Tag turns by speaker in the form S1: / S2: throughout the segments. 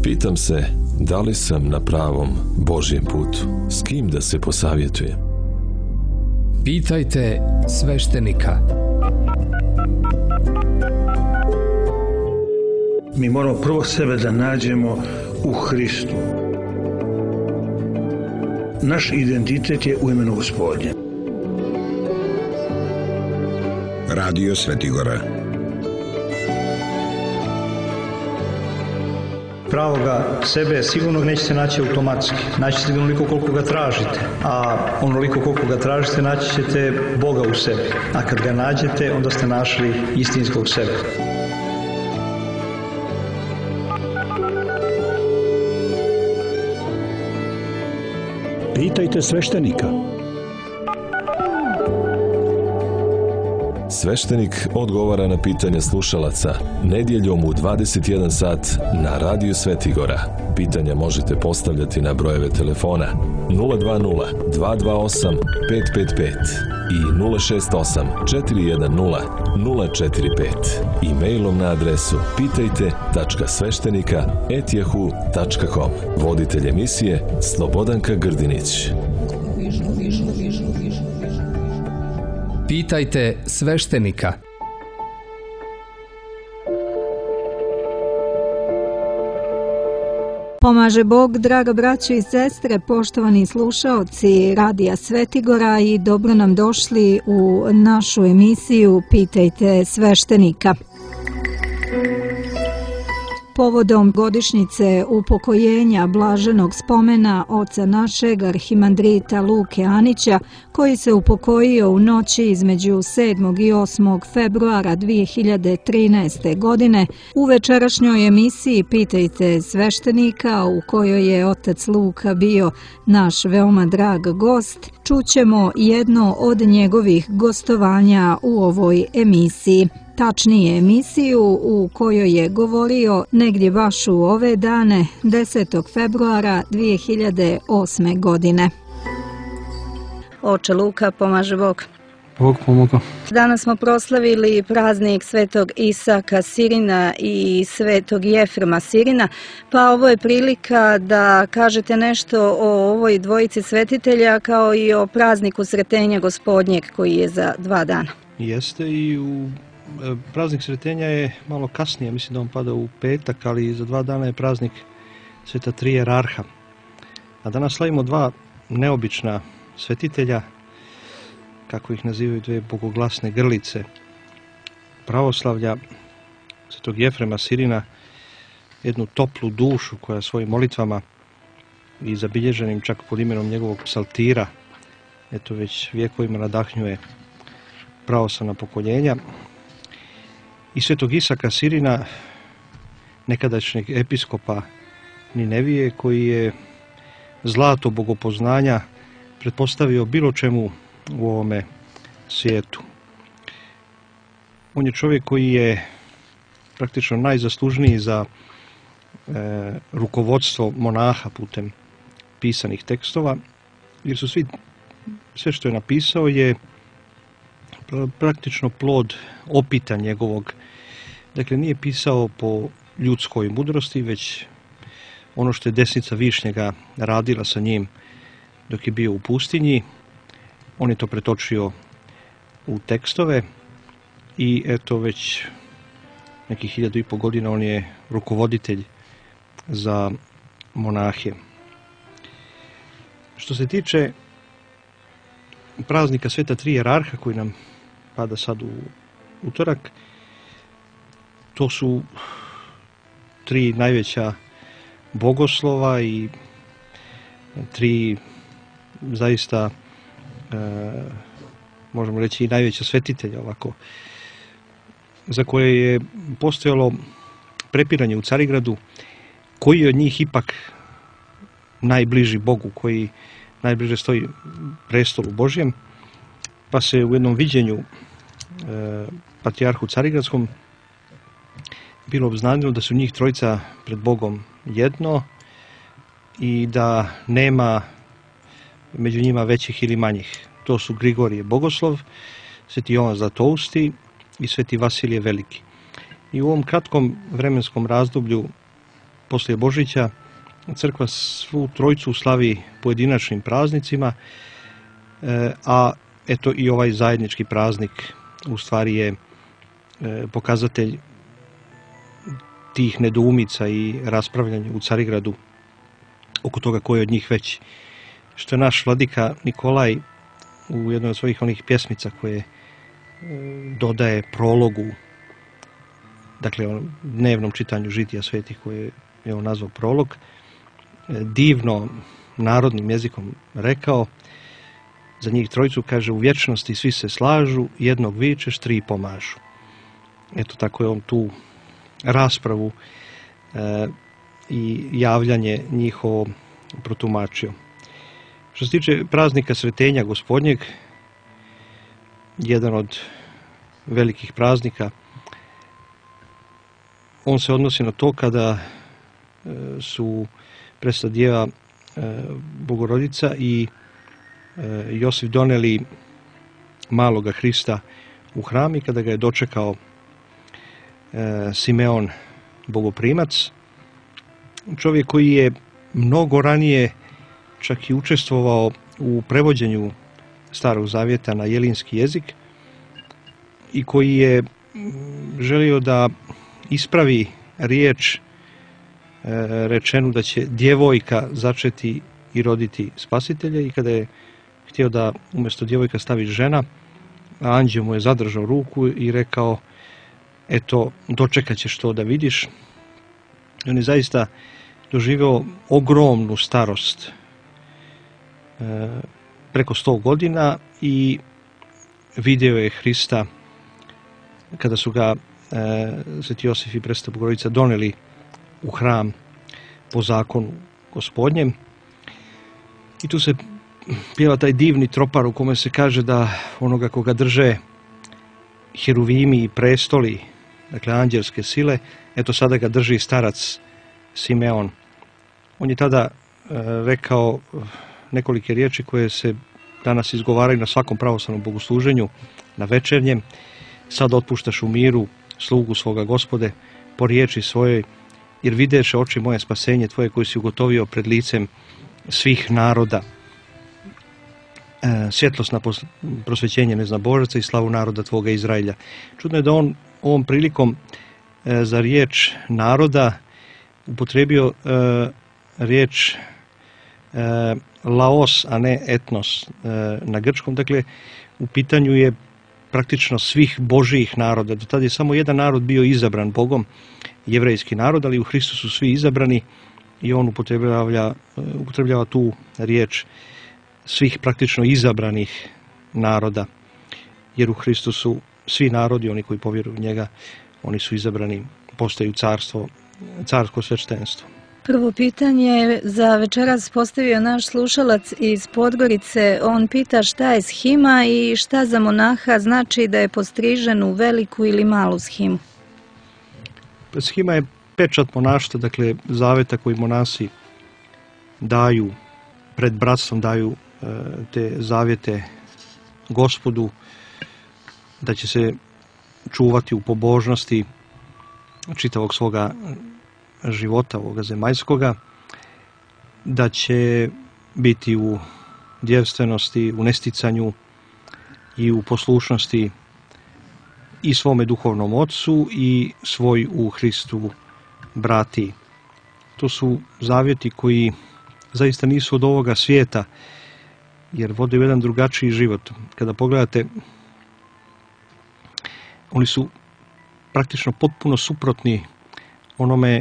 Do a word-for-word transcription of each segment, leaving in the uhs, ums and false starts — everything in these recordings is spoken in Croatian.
S1: Pitam se da li sam na pravom Božjem putu, s kim da se posavjetujem.
S2: Pitajte sveštenika.
S3: Mi moramo prvo sebe da nađemo u Hristu. Naš identitet je u imenu Gospodnje.
S4: Radio Svetigora.
S5: Pravoga sebe sigurno nećete naći automatski. Naći ćete ga onoliko koliko ga tražite. A onoliko koliko ga tražite naći ćete Boga u sebi. A kad ga nađete, onda ste našli istinskog sebe.
S6: Pitajte sveštenika.
S1: Sveštenik odgovara na pitanja slušalaca nedjeljom u dvadeset jedan sat na Radio Svetigora. Pitanja možete postavljati na brojeve telefona nula dva nula, dva dva osam, pet pet pet i nula šest osam, četiri jedan nula, nula četiri pet. E-mailom na adresu pitajte tačka sveštenika at yahoo tačka com. Voditelj emisije Slobodanka Grdinić.
S2: Pitajte sveštenika.
S7: Pomaže Bog, draga braćo i sestre, poštovani slušaoci Radija Svetigora, i dobro nam došli u našu emisiju Pitajte sveštenika. Povodom godišnjice upokojenja blaženog spomena oca našeg arhimandrita Luke Anića, koji se upokojio u noći između sedmog i osmog februara dvije hiljade trinaeste. godine, u večerašnjoj emisiji Pitajte sveštenika, u kojoj je otac Luka bio naš veoma drag gost, čućemo jedno od njegovih gostovanja u ovoj emisiji. Tačnije emisiju u kojoj je govorio negdje baš u ove dane desetog februara dvije hiljade osme. godine. Oče Luka, pomaže Bog.
S5: Bog pomogao.
S7: Danas smo proslavili praznik svetog Isaka Sirina i svetog Jefrema Sirina, pa ovo je prilika da kažete nešto o ovoj dvojici svetitelja kao i o prazniku Sretenja Gospodnjeg koji je za dva dana.
S5: Jeste, i u praznik Sretenja je malo kasnije, mislim da on pada u petak, ali za dva dana je praznik Sveta Tri Jerarha. A danas slavimo dva neobična svetitelja, kako ih nazivaju, dve bogoglasne grlice pravoslavlja, svetog Jefrema Sirina, jednu toplu dušu koja svojim molitvama i zabilježenim čak pod imenom njegovog psaltira, eto već vjekovima nadahnjuje pravoslavna pokoljenja, i svetog Isaka Sirina, nekadašnjeg episkopa Ninevije, koji je zlato bogopoznanja pretpostavio bilo čemu u ovome svijetu. On je čovjek koji je praktično najzaslužniji za e, rukovodstvo monaha putem pisanih tekstova, jer su svi, sve što je napisao je praktično plod opita njegovog. Dakle, nije pisao po ljudskoj mudrosti, već ono što je desnica Višnjega radila sa njim dok je bio u pustinji, on je to pretočio u tekstove i eto već nekih hiljadu i pol godina on je rukovoditelj za monahe. Što se tiče praznika Sveta Tri Jerarha koji nam pada sad u utorak, to su tri najveća bogoslova i tri zaista e, možemo reći i najveća svetitelja ovako, za koje je postojalo prepiranje u Carigradu koji je od njih ipak najbliži Bogu, koji najbliže stoji prestolu Božjem, pa se u jednom viđenju e, patrijarhu Carigradskom bilo obznanilo da su njih trojica pred Bogom jedno i da nema među njima većih ili manjih. To su Grigorije Bogoslov, Sveti Jovan Zlatousti i Sveti Vasilije Veliki. I u ovom kratkom vremenskom razdoblju poslije Božića crkva svu trojicu slavi pojedinačnim praznicima, a eto i ovaj zajednički praznik u stvari je pokazatelj tih nedoumica i raspravljanja u Carigradu oko toga ko je od njih veći. Što je naš vladika Nikolaj u jednoj od svojih onih pjesmica koje dodaje prologu, dakle o dnevnom čitanju žitija svetih koje je on nazvao prolog, divno narodnim jezikom rekao za njih trojicu, kaže: u vječnosti svi se slažu, jednog vičeš, tri pomažu. Eto, tako je on tu raspravu e, i javljanje njihovo protumačio. Što se tiče praznika Sretenja Gospodnjeg, jedan od velikih praznika, on se odnosi na to kada e, su Presveta Djeva e, Bogorodica i e, Josif doneli maloga Hrista u hram i kada ga je dočekao e, Simeon Bogoprimac, čovjek koji je mnogo ranije čak i učestvovao u prevođenju Starog Zavjeta na jelinski jezik i koji je želio da ispravi riječ rečenu da će djevojka začeti i roditi spasitelja, i kada je htio da umjesto djevojka stavi žena, anđeo mu je zadržao ruku i rekao: eto, dočekat ćeš to da vidiš. I on je zaista doživio ogromnu starost, preko sto godina, i vidio je Hrista kada su ga Sveti Josif i Presveta Bogorodica doneli u hram po zakonu Gospodnjem. I tu se pjeva taj divni tropar u kome se kaže da onoga koga drže heruvimi i prestoli, dakle anđelske sile, eto sada ga drži starac Simeon. On je tada e, rekao nekolike riječi koje se danas izgovaraju na svakom pravoslavnom bogosluženju, na večernjem: sad otpuštaš u miru slugu svoga Gospode po riječi svojoj, jer videše oči moje spasenje tvoje koje si ugotovio pred licem svih naroda. E, svjetlost na prosvećenje neznabožaca i slavu naroda tvoga Izraelja. Čudno je da on ovom prilikom e, za riječ naroda upotrijebio e, riječ e, laos, a ne etnos e, na grčkom. Dakle, u pitanju je praktično svih božjih naroda. Do tada je samo jedan narod bio izabran Bogom, jevrejski narod, ali u Hristu su svi izabrani i on upotrebljava, upotrebljava tu riječ svih praktično izabranih naroda, jer u Hristu su svi narodi, oni koji povjeruju u njega, oni su izabrani, postaju carstvo, carsko sveštenstvo.
S7: Prvo pitanje za večeras postavio naš slušalac iz Podgorice. On pita šta je shima i šta za monaha znači da je postrižen u veliku ili malu shimu.
S5: Shima je pečat monaštva, dakle zaveta koji monasi daju pred bratstvom, daju e, te zavjete Gospodu, da će se čuvati u pobožnosti čitavog svoga života ovoga zemaljskoga, da će biti u djevstvenosti, u nesticanju i u poslušnosti i svome duhovnom ocu i svoj u Hristu brati. To su zavjeti koji zaista nisu od ovoga svijeta, jer vode u jedan drugačiji život. Kada pogledate, oni su praktično potpuno suprotni onome,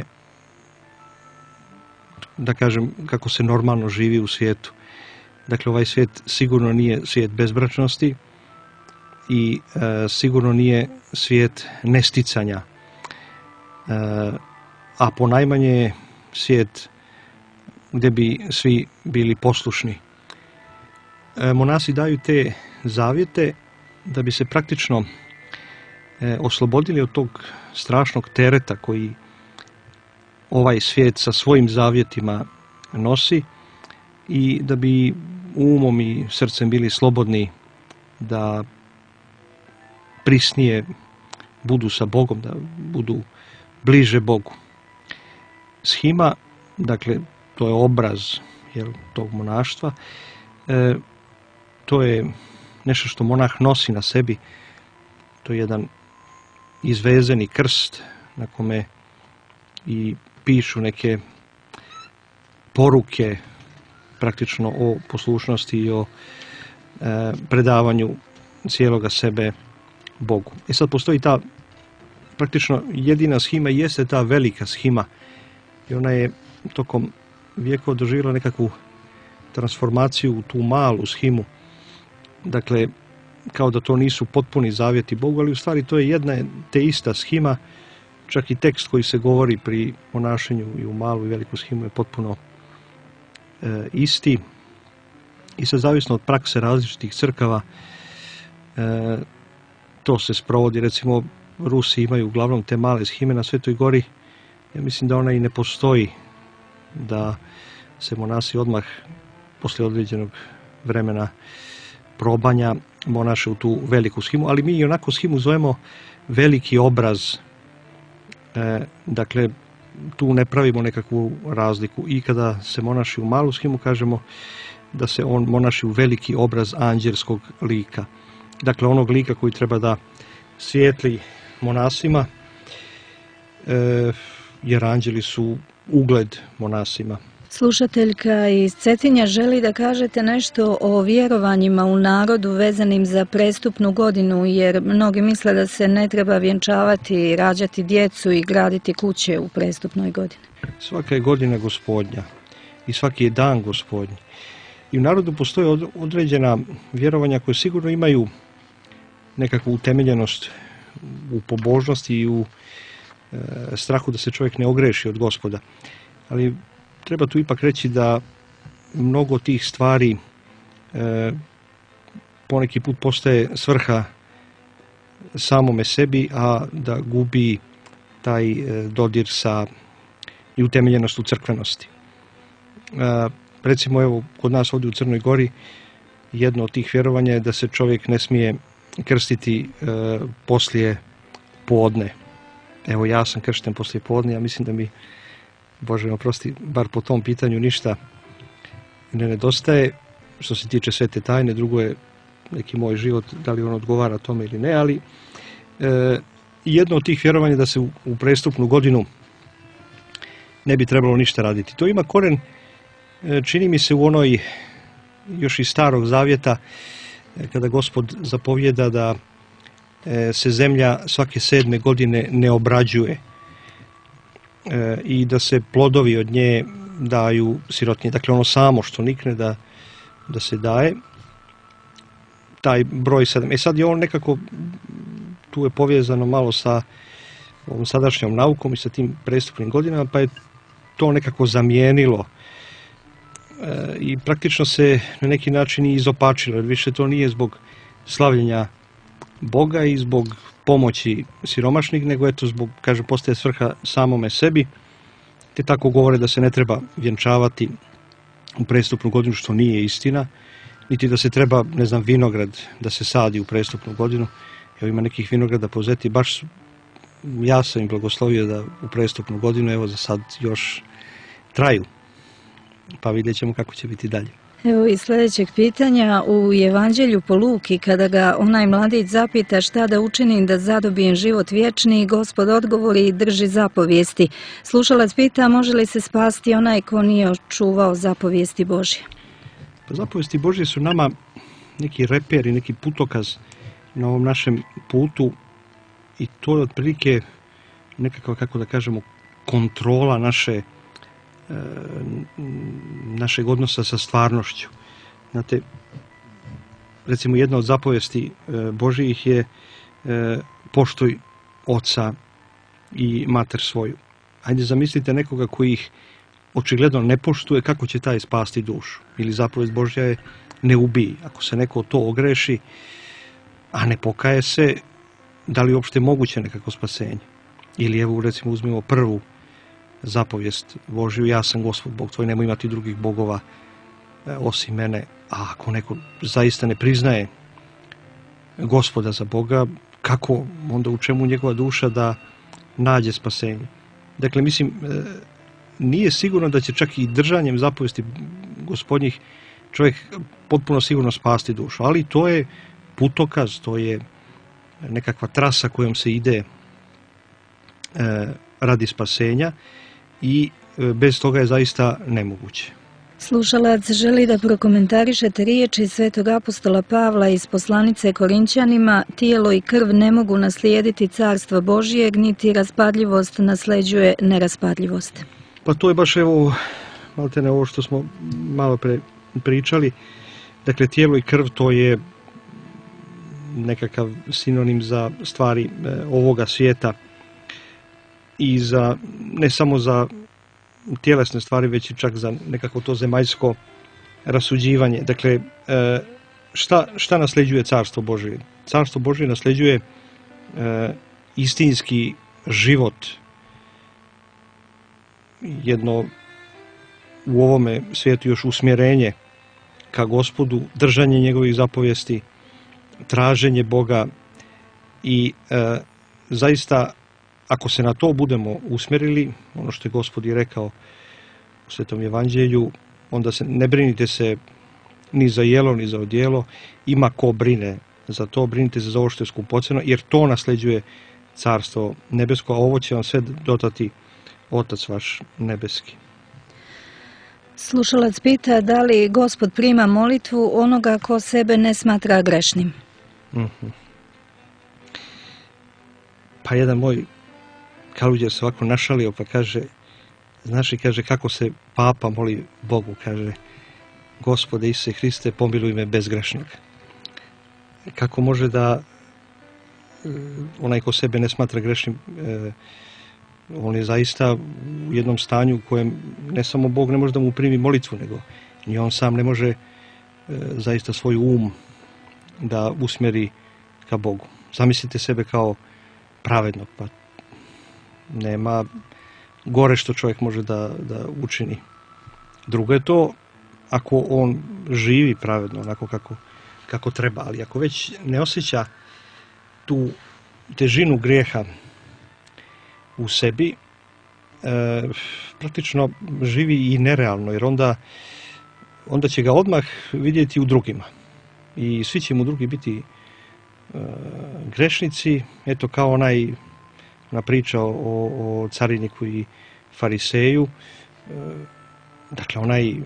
S5: da kažem, kako se normalno živi u svijetu. Dakle, ovaj svijet sigurno nije svijet bezbračnosti i e, sigurno nije svijet nesticanja, e, a ponajmanje je svijet gdje bi svi bili poslušni. E, monasi daju te zavjete da bi se praktično e, oslobodili od tog strašnog tereta koji ovaj svijet sa svojim zavjetima nosi i da bi umom i srcem bili slobodni da prisnije budu sa Bogom, da budu bliže Bogu. shima, dakle, to je obraz jel, tog monaštva, e, to je nešto što monah nosi na sebi, to je jedan izvezeni krst na kome i pišu neke poruke praktično o poslušnosti i o e, predavanju cijeloga sebe Bogu. I sad postoji ta praktično jedina shima i jeste ta velika shima i ona je tokom vijekova doživjela nekakvu transformaciju u tu malu shimu. Dakle, kao da to nisu potpuni zavjeti Bogu, ali u stvari to je jedna te ista shima, čak i tekst koji se govori pri ponašanju i u malu i veliku shimu je potpuno e, isti. I sad zavisno od prakse različitih crkava e, to se sprovodi. Recimo, Rusi imaju uglavnom te male shime na Svetoj Gori. Ja mislim da ona i ne postoji, da se monasi odmah poslije određenog vremena probanja monaše u tu veliku shimu, ali mi i onako shimu zovemo veliki obraz. E, dakle, tu ne pravimo nekakvu razliku. I kada se monaši u malu shimu, kažemo da se on monaši u veliki obraz anđelskog lika. Dakle, onog lika koji treba da svijetli monasima, e, jer anđeli su ugled monasima.
S7: Slušateljka iz Cetinja želi da kažete nešto o vjerovanjima u narodu vezanim za prestupnu godinu, jer mnogi misle da se ne treba vjenčavati, rađati djecu i graditi kuće u prestupnoj godini.
S5: Svaka je godina Gospodnja i svaki je dan Gospodnji. I u narodu postoje određena vjerovanja koje sigurno imaju nekakvu utemeljenost u pobožnosti i u e, strahu da se čovjek ne ogreši od Gospoda. Ali treba tu ipak reći da mnogo tih stvari e, poneki put postaje svrha samome sebi, a da gubi taj e, dodir sa i utemeljenost u crkvenosti. E, recimo, evo, kod nas ovdje u Crnoj Gori jedno od tih vjerovanja je da se čovjek ne smije krstiti e, poslije podne. Evo, ja sam kršten poslije podne, ja mislim da mi, Bože me oprosti, bar po tom pitanju ništa ne nedostaje što se tiče svete tajne. Drugo je neki moj život, da li on odgovara tome ili ne, ali e, jedno od tih vjerovanja da se u, u prestupnu godinu ne bi trebalo ništa raditi. To ima koren, e, čini mi se, u onoj još iz Starog Zavjeta, e, kada Gospod zapovjeda da e, se zemlja svake sedme godine ne obrađuje e, i da se plodovi od nje daju sirotinji. Dakle, ono samo što nikne da, da se daje. Taj broj sedam. E sad je on nekako, tu je povezano malo sa ovom sadašnjom naukom i sa tim prestupnim godinama, pa je to nekako zamijenilo e, i praktično se na neki način i izopačilo, jer više to nije zbog slavljenja Boga i zbog pomoći siromašnih, nego eto zbog, kaže, postaje svrha samome sebi, te tako govore da se ne treba vjenčavati u prestupnu godinu, što nije istina, niti da se treba, ne znam, vinograd da se sadi u prestupnu godinu. Evo, ima nekih vinograda pozeti, baš ja sam im blagoslovio da u prestupnu godinu, evo, za sad još traju, pa vidjet ćemo kako će biti dalje.
S7: Evo i sljedećeg pitanja. U Evanđelju po Luki, kada ga onaj mladić zapita šta da učinim da zadobijem život vječni, Gospod odgovori i drži zapovijesti. Slušalac pita, može li se spasti onaj ko nije očuvao zapovijesti Božje?
S5: Pa zapovijesti Božje su nama neki reper i neki putokaz na ovom našem putu i to je otprilike nekakva, kako da kažemo, kontrola naše našeg odnosa sa stvarnošću. Znate, recimo jedna od zapovijesti Božjih je poštuj oca i mater svoju. Ajde zamislite nekoga koji ih očigledno ne poštuje, kako će taj spasti dušu. Ili zapovijest Božja je ne ubij. Ako se neko to ogreši, a ne pokaje se, da li uopšte moguće nekako spasenje? Ili evo, recimo, uzmimo prvu zapovijest Božju, ja sam Gospod Bog tvoj, nemoj imati drugih bogova osim mene. A ako neko zaista ne priznaje Gospoda za Boga, kako onda, u čemu njegova duša da nađe spasenje? Dakle, mislim, nije sigurno da će čak i držanjem zapovesti gospodnjih čovjek potpuno sigurno spasti dušu, ali to je putokaz, to je nekakva trasa kojom se ide e, radi spasenja i e, bez toga je zaista nemoguće.
S7: Slušalac želi da prokomentarišete riječi svetog apostola Pavla iz poslanice Korinćanima: tijelo i krv ne mogu naslijediti carstvo Božijeg, niti raspadljivost nasleđuje neraspadljivost.
S5: Pa to je baš evo, maltene ovo što smo malo pre pričali. Dakle, tijelo i krv to je nekakav sinonim za stvari e, ovoga svijeta i za, ne samo za tjelesne stvari, već i čak za nekako to zemaljsko rasuđivanje. Dakle, e, šta, šta nasljeđuje Carstvo Božije? Carstvo Božije nasljeđuje e, istinski život, jedno u ovome svijetu još usmjerenje ka Gospodu, držanje njegovih zapovijesti, traženje Boga i e, zaista ako se na to budemo usmjerili, ono što je Gospod i rekao u Svetom Evanđelju, onda se ne brinite se ni za jelo, ni za odjelo, ima ko brine za to, brinite se za ovo što je skupocjeno, jer to nasljeđuje Carstvo nebesko, a ovo će vam sve dodati Otac vaš nebeski.
S7: Slušalac pita da li Gospod prima molitvu onoga ko sebe ne smatra grešnim.
S5: Mm-hmm. Pa jedan moj kaluđer se ovako našalio pa kaže, znaš i kaže kako se papa moli Bogu, kaže: Gospode Isuse Hriste, pomiluj me bezgrešnog. Kako može da onaj ko sebe ne smatra grešnim, on je zaista u jednom stanju u kojem ne samo Bog ne može da mu primi molitvu, nego ni on sam ne može zaista svoj um da usmjeri ka Bogu. Zamislite sebe kao pravednog, pa nema gore što čovjek može da, da učini. Drugo je to ako on živi pravedno, onako kako, kako treba, ali ako već ne osjeća tu težinu grijeha u sebi, e, praktično živi i nerealno, jer onda, onda će ga odmah vidjeti u drugima. I svi će mu drugi biti e, grešnici, eto kao onaj ona priča o, o cariniku i fariseju. E, dakle, onaj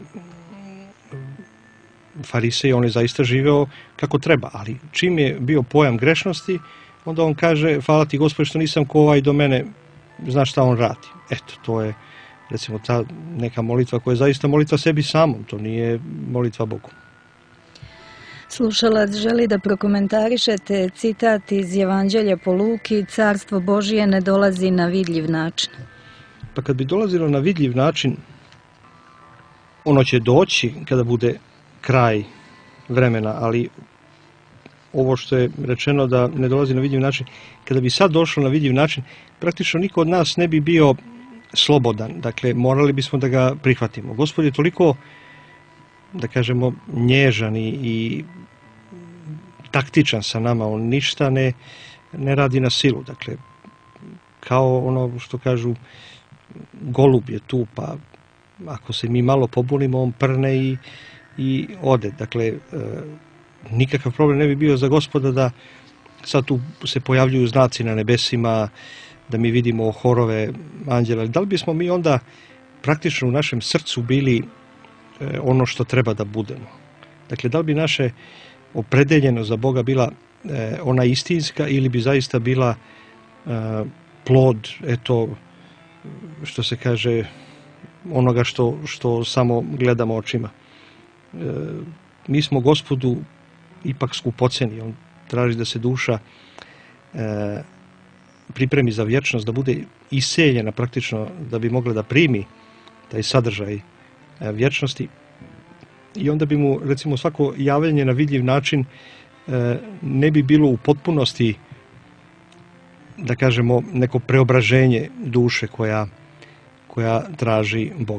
S5: farisej, on je zaista živeo kako treba, ali čim je bio pojam grešnosti, onda on kaže: hvala ti Gospode što nisam ko ovaj do mene, znaš šta on radi. Eto, to je recimo ta neka molitva koja je zaista molitva sebi samom, to nije molitva Bogu.
S7: Slušalac želi da prokomentarišete citat iz Evanđelja po Luki: Carstvo Božije ne dolazi na vidljiv način.
S5: Pa kad bi dolazilo na vidljiv način, ono će doći kada bude kraj vremena, ali ovo što je rečeno da ne dolazi na vidljiv način, kada bi sad došlo na vidljiv način, praktično niko od nas ne bi bio slobodan. Dakle, morali bismo da ga prihvatimo. Gospod je toliko, da kažemo, nježan i, i taktičan sa nama, on ništa ne, ne radi na silu. Dakle, kao ono što kažu, golub je tu, pa ako se mi malo pobunimo, on prne i, i ode. Dakle, e, nikakav problem ne bi bio za Gospoda da sad tu se pojavljuju znaci na nebesima, da mi vidimo horove anđela. Da li bismo mi onda praktično u našem srcu bili e, ono što treba da budemo? Dakle, da li bi naše opredeljenost za Boga bila e, ona istinska ili bi zaista bila e, plod, eto, što se kaže, onoga što, što samo gledamo očima. E, mi smo Gospodu ipak skupocjeni, on traži da se duša e, pripremi za vječnost, da bude iseljena praktično da bi mogla da primi taj sadržaj e, vječnosti, i onda bi mu recimo svako javljanje na vidljiv način e, ne bi bilo u potpunosti, da kažemo, neko preobraženje duše koja, koja traži Boga.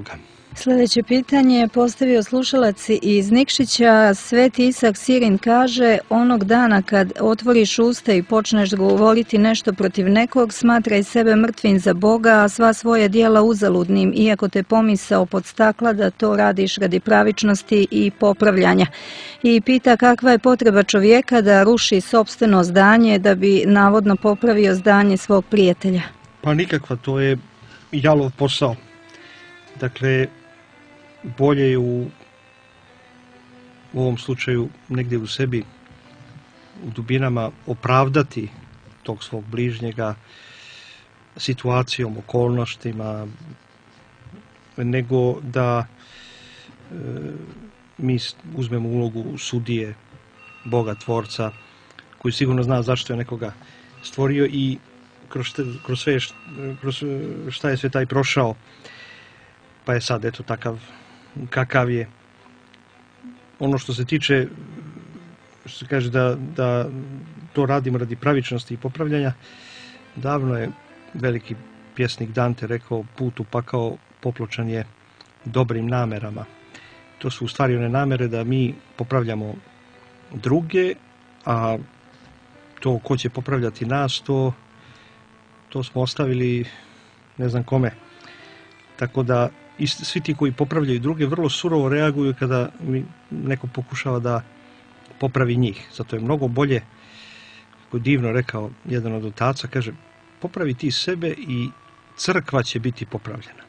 S7: Sljedeće pitanje je postavio slušalac iz Nikšića. Sveti Isak Sirin kaže: onog dana kad otvoriš usta i počneš govoriti nešto protiv nekog, smatraj sebe mrtvim za Boga, a sva svoja djela uzaludnim, iako te pomisao podstakla da to radiš radi pravičnosti i popravljanja. I pita kakva je potreba čovjeka da ruši sopstveno zdanje da bi navodno popravio zdanje svog prijatelja.
S5: Pa nikakva, to je jalov posao. Dakle, bolje je u, u ovom slučaju negdje u sebi, u dubinama, opravdati tog svog bližnjega situacijom, okolnostima, nego da e, mi uzmemo ulogu sudije, Boga, Tvorca, koji sigurno zna zašto je nekoga stvorio i kroz, kroz sve kroz šta je sve taj prošao, pa je sad eto takav kakav je. Ono što se tiče, što se kaže da, da to radimo radi pravičnosti i popravljanja, davno je veliki pjesnik Dante rekao: put u pakao popločan je dobrim namerama. To su u stvari one namere da mi popravljamo druge, a to ko će popravljati nas, to, to smo ostavili ne znam kome. Tako da i svi ti koji popravljaju druge vrlo surovo reaguju kada mi neko pokušava da popravi njih. Zato je mnogo bolje, kako je divno rekao jedan od otaca, kaže: popravi ti sebe i crkva će biti popravljena.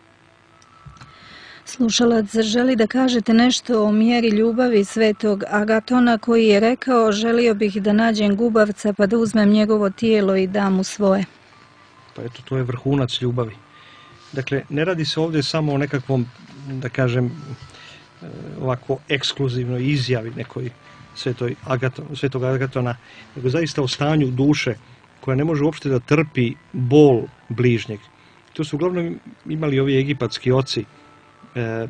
S7: Slušalac želi da kažete nešto o mjeri ljubavi svetog Agatona, koji je rekao: želio bih da nađem gubavca pa da uzmem njegovo tijelo i dam mu svoje.
S5: Pa eto, to je vrhunac ljubavi. Dakle, ne radi se ovdje samo o nekakvom, da kažem, ovako ekskluzivnoj izjavi nekoj svetoj Agaton, svetog Agatona, nego zaista o stanju duše koja ne može uopšte da trpi bol bližnjeg. To su uglavnom imali ovi egipatski oci. E,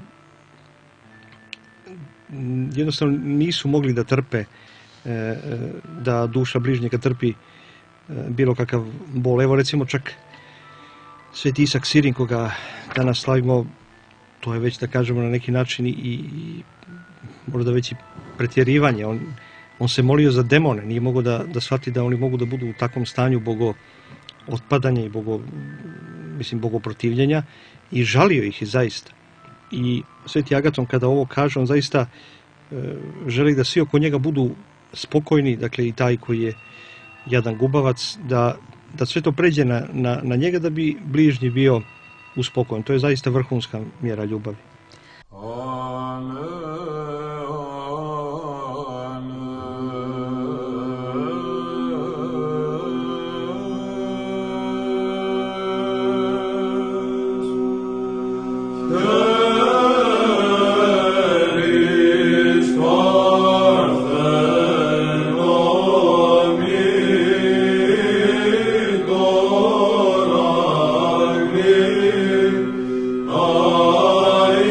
S5: jednostavno nisu mogli da trpe, e, da duša bližnjega trpi e, bilo kakav bol. Evo recimo čak Sveti Isak Sirin, koga danas slavimo, to je već, da kažemo, na neki način i, i možda već i pretjerivanje. On, on se molio za demone, nije mogao da, da shvati da oni mogu da budu u takvom stanju bogo otpadanja i bogo, mislim, bogoprotivljenja, i žalio ih i zaista. I Sveti Agaton kada ovo kaže, on zaista e, želi da svi oko njega budu spokojni, dakle i taj koji je jadan gubavac, da da sve to pređe na, na, na njega da bi bližnji bio uspokojen. To je zaista vrhunska mjera ljubavi.
S6: I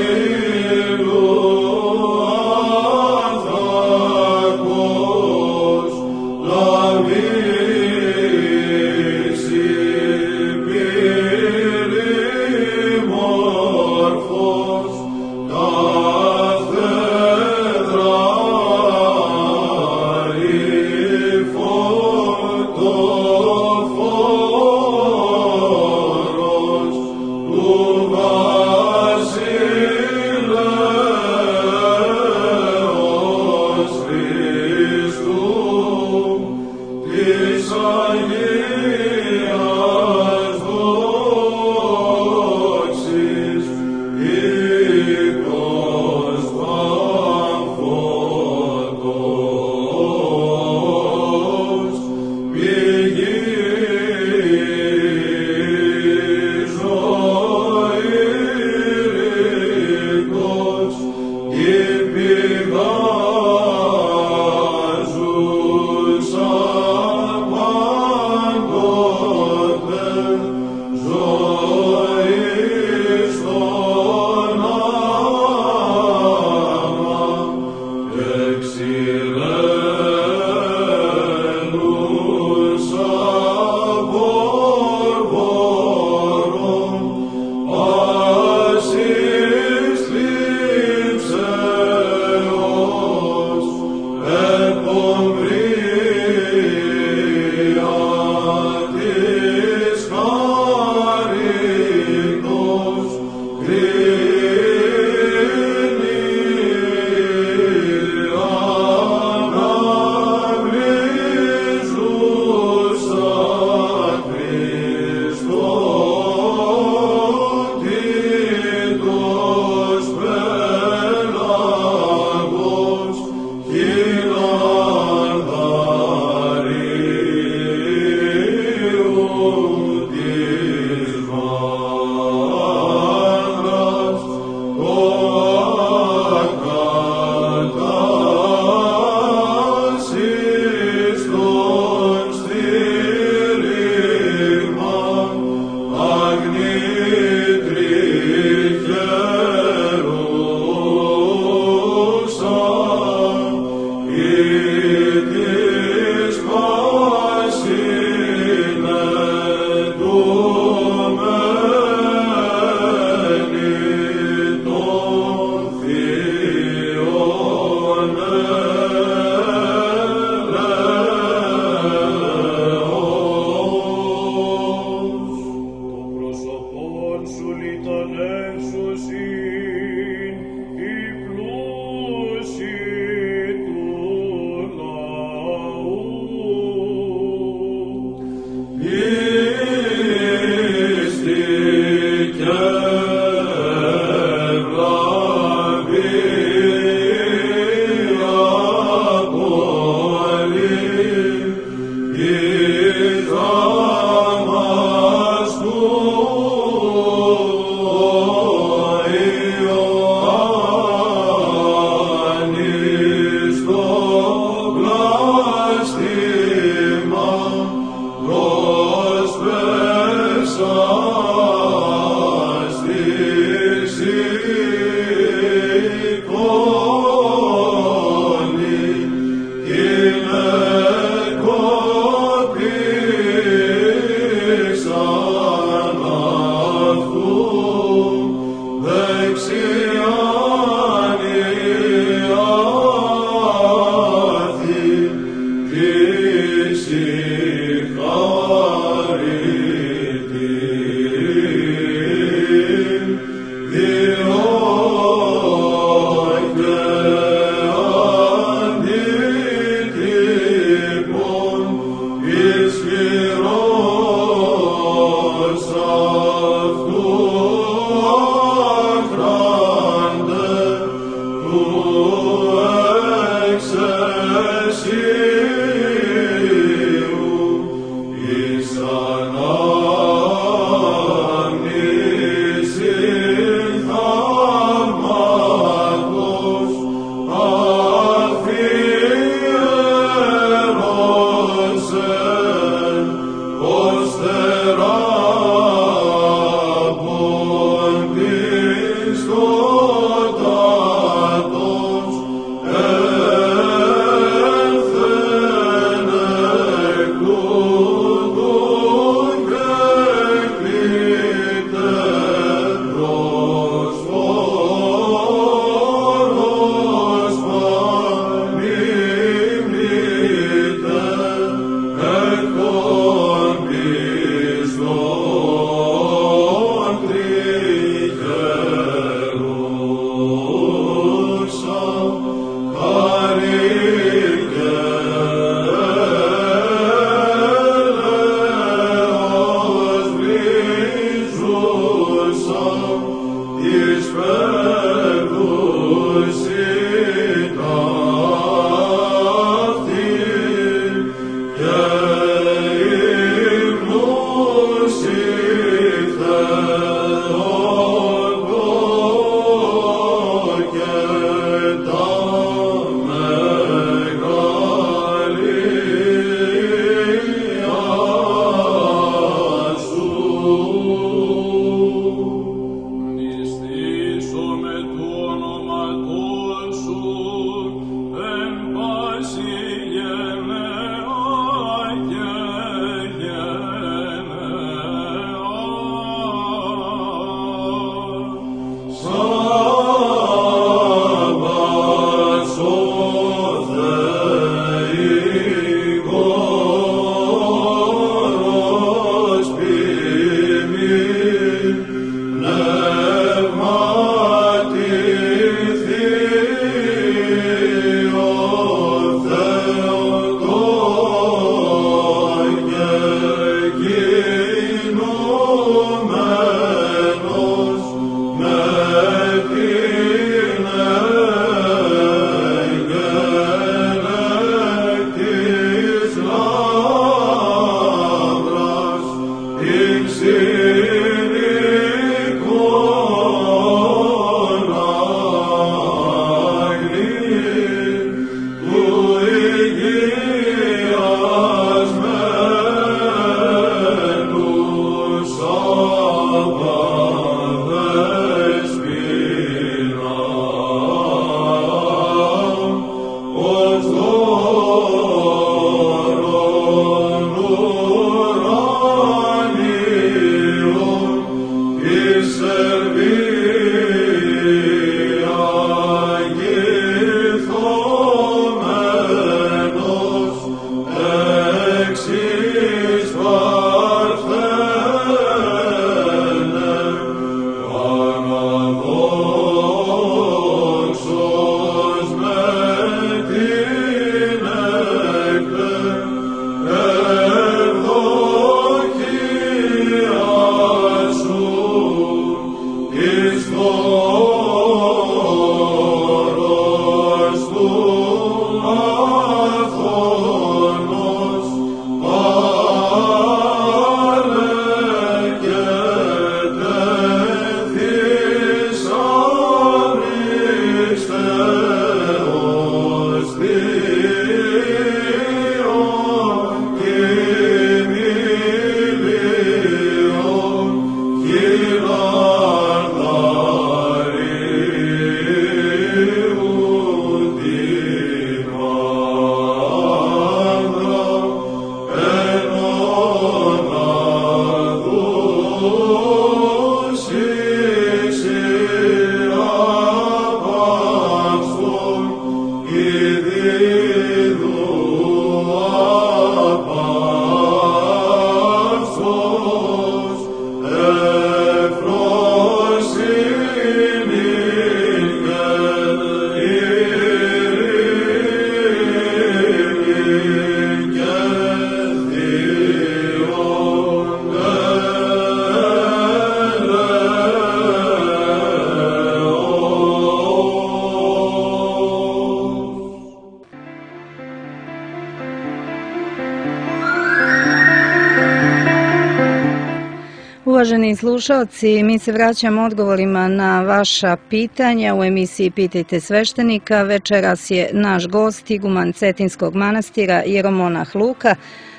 S7: Uvaženi slušalci, mi se vraćamo odgovorima na vaša pitanja u emisiji Pitajte sveštenika. Večeras je naš gost iguman Cetinskog manastira jeromonah Luka.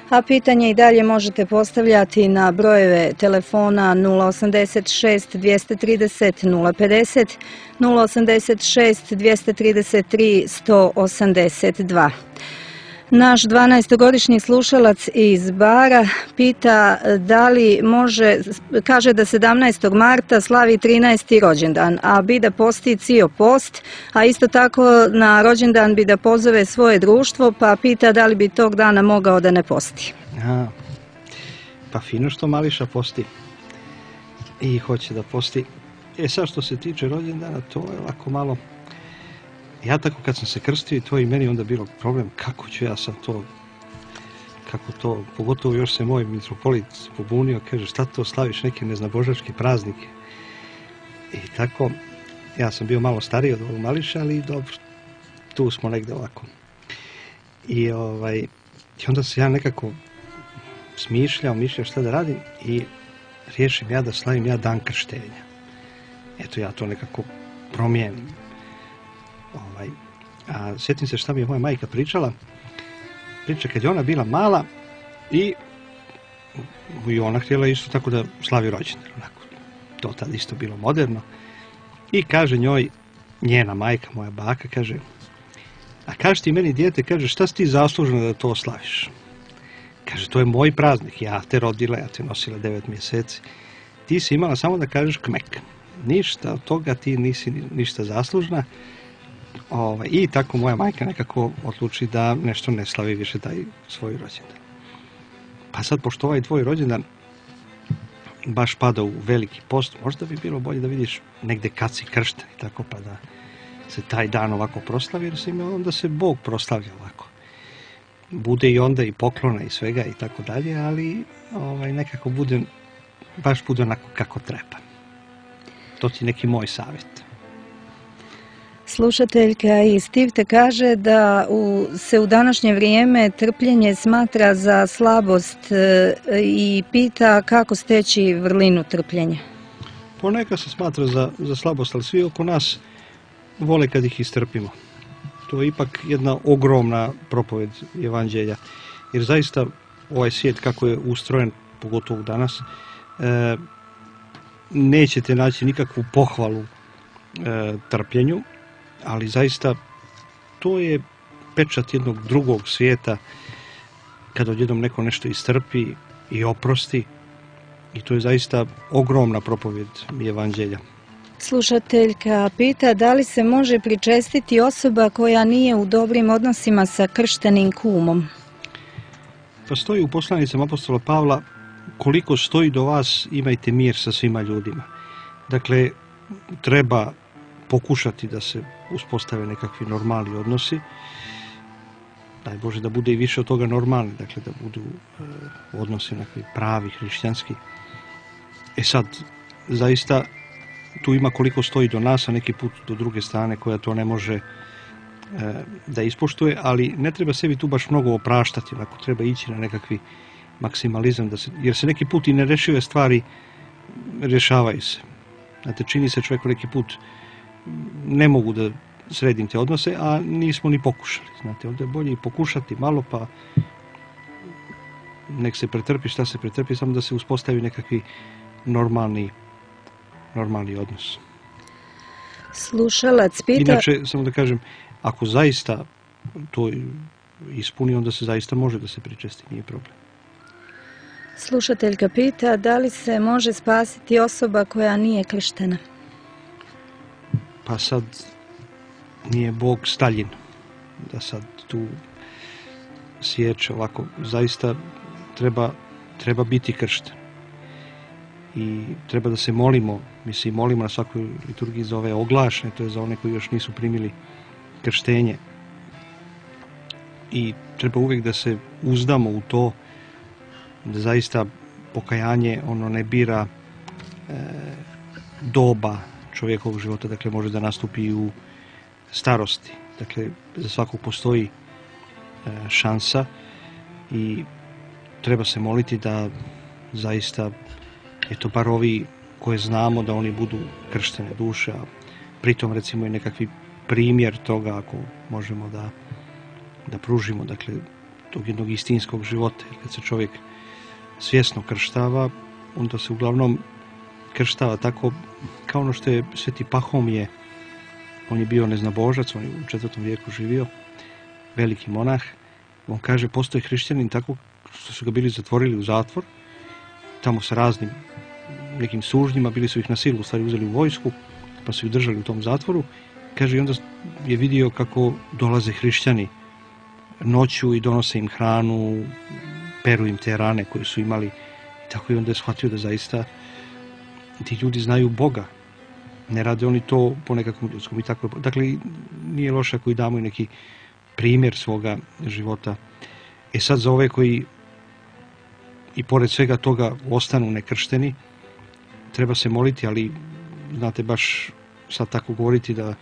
S7: a pitanje i dalje možete postavljati na brojeve telefona nula osam šest dva tri nula nula pedeset, nula osam šest dva tri tri sto osamdeset dva. Naš dvanaestogodišnji slušalac iz Bara pita da li može, kaže da sedamnaestog marta slavi trinaesti rođendan, a bi da posti cio post, a isto tako na rođendan bi da pozove svoje društvo, pa pita da li bi tog dana mogao da ne posti.
S5: A, pa fino što Mališa posti i hoće da posti. E sad što se tiče rođendana, to je ovako malo... Ja tako kad sam se krstio i to i meni onda bilo problem kako ću ja sad to, kako to, pogotovo još se moj mitropolit pobunio, kaže šta to slaviš neke neznabožačke praznike. I tako, ja sam bio malo stariji od ovog Mališa, ali dobro, tu smo negde ovako. I, ovaj, i onda se ja nekako smišljao, mišljao šta da radim i riješim ja da slavim ja dan krštenja. Eto ja to nekako promijenim. Ovaj, a sjetim se šta mi je moja majka pričala. Priča kad je ona bila mala i, i ona htjela isto tako da slavi rođendan. Onako, to tad isto bilo moderno. I kaže njoj, njena majka, moja baka, kaže, a kaži ti meni dijete, kaže, šta si ti zaslužena da to slaviš? Kaže, to je moj praznik, ja te rodila, ja te nosila devet mjeseci. Ti si imala samo da kažeš kmek. Ništa od toga ti nisi ništa zaslužna. Ovaj, I tako moja majka nekako odluči da nešto ne slavi više taj svoj rođendan. Pa sad, pošto ovaj tvoj rođendan baš pada u veliki post, možda bi bilo bolje da vidiš negde kad si kršten i tako, pa da se taj dan ovako proslavi, jer se onda se Bog proslavlja ovako. Bude i onda i poklona i svega i tako dalje, ali ovaj, nekako bude, baš bude onako kako treba. To ti neki moj savjet.
S7: Slušateljka iz Tivte kaže da u, se u današnje vrijeme trpljenje smatra za slabost e, i pita kako steći vrlinu trpljenja.
S5: Ponekad se smatra za, za slabost, ali svi oko nas vole kad ih istrpimo. To je ipak jedna ogromna propoved evanđelja. Jer zaista ovaj svijet kako je ustrojen, pogotovo danas, e, nećete naći nikakvu pohvalu e, trpljenju, ali zaista to je pečat jednog drugog svijeta kad odjednom neko nešto istrpi i oprosti i to je zaista ogromna propovjed evanđelja.
S7: Slušateljka pita da li se može pričestiti osoba koja nije u dobrim odnosima sa krštenim kumom.
S5: Pa stoji u poslanicama apostola Pavla koliko stoji do vas imajte mir sa svima ljudima. Dakle, treba pokušati da se uspostave nekakvi normalni odnosi. Daj Bože da bude i više od toga normalni, dakle da budu e, odnosi nekakvi pravi, hrišćanski. E sad, zaista tu ima koliko stoji do nas, a neki put do druge strane koja to ne može e, da ispoštuje, ali ne treba sebi tu baš mnogo opraštati, ako treba ići na nekakvi maksimalizam, da se, jer se neki put i nerešive stvari rješavaju se. Znate, čini se čovjeku neki put ne mogu da sredim te odnose, a nismo ni pokušali. Znate, onda je bolje i pokušati malo, pa nek se pretrpi šta se pretrpi, samo da se uspostavi nekakvi normalni, normalni odnos.
S7: Slušalac pita...
S5: Inače, samo da kažem, ako zaista to ispuni, onda se zaista može da se pričesti, nije problem.
S7: Slušateljka pita da li se može spasiti osoba koja nije krštena.
S5: Pa sad nije Bog Staljin da sad tu sječe ovako. Zaista treba, treba biti kršten. I treba da se molimo, mi se i molimo na svakoj liturgiji za ove oglašene, to je za one koji još nisu primili krštenje. I treba uvijek da se uzdamo u to da zaista pokajanje ono ne bira e, doba čovjekovog života, dakle može da nastupi i u starosti. Dakle, za svakog postoji e, šansa i treba se moliti da zaista, eto, bar ovi koje znamo da oni budu krštene duše, a pritom recimo i nekakvi primjer toga ako možemo da, da pružimo, dakle, tog jednog istinskog života. Jer kad se čovjek svjesno krštava, onda se uglavnom krštava tako kao ono što je Sveti Pahomije. On je bio neznabožac, on je u četvrtom vijeku živio, veliki monah. On kaže, postoji hrišćanin tako što su ga bili zatvorili u zatvor, tamo sa raznim nekim sužnjima, bili su ih na silu, u stvari uzeli u vojsku, pa su ih držali u tom zatvoru. Kaže, i onda je vidio kako dolaze hrišćani noću i donose im hranu, peru im te rane koje su imali. I tako je onda je shvatio da zaista ti ljudi znaju Boga. Ne rade oni to po nekakvom ljudskom. I tako je. Dakle, nije loše ako i damo i neki primjer svoga života. E sad za ove koji i pored svega toga ostanu nekršteni, treba se moliti, ali znate, baš sad tako govoriti da,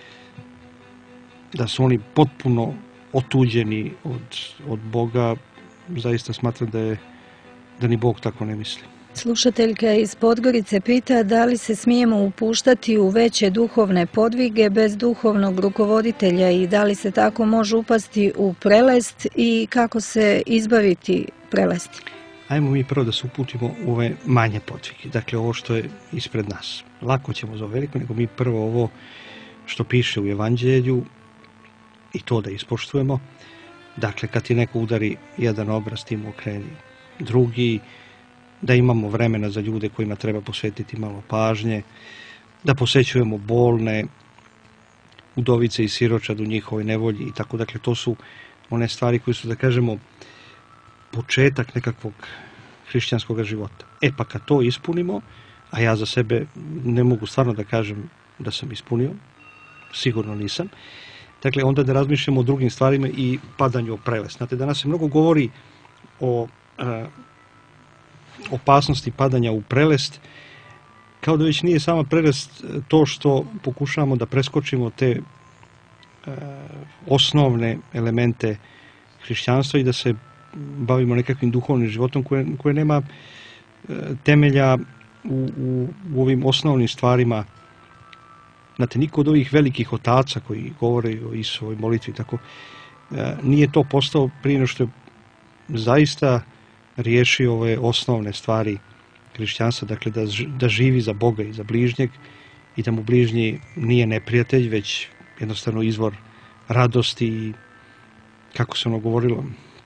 S5: da su oni potpuno otuđeni od, od Boga, zaista smatram da, je, da ni Bog tako ne misli.
S7: Slušateljka iz Podgorice pita da li se smijemo upuštati u veće duhovne podvige bez duhovnog rukovoditelja i da li se tako može upasti u prelest i kako se izbaviti prelesti.
S5: Ajmo mi prvo da se uputimo u ove manje podvige, dakle ovo što je ispred nas. Lako ćemo za ovo veliko, nego mi prvo ovo što piše u Evanđelju i to da ispoštujemo. Dakle, kad ti neko udari jedan obraz, ti mu okreni drugi, da imamo vremena za ljude kojima treba posvetiti malo pažnje, da posećujemo bolne, udovice i siročad u njihovoj nevolji i tako. Dakle, to su one stvari koje su, da kažemo, početak nekakvog hrišćanskog života. E pa kad to ispunimo, a ja za sebe ne mogu stvarno da kažem da sam ispunio, sigurno nisam, dakle onda da razmišljamo o drugim stvarima i padanju o prelest. Znate, danas se mnogo govori o a, opasnosti padanja u prelest, kao da već nije sama prelest to što pokušavamo da preskočimo te a, osnovne elemente hrišćanstva i da se bavimo nekakvim duhovnim životom koje, koje nema e, temelja u, u, u ovim osnovnim stvarima. Znate, niko od ovih velikih otaca koji govore o Isusovoj molitvi tako, e, nije to postao prije nego što je zaista riješio ove osnovne stvari hrišćanstva, dakle da, da živi za Boga i za bližnjeg i da mu bližnji nije neprijatelj, već jednostavno izvor radosti i, kako se ono govorilo,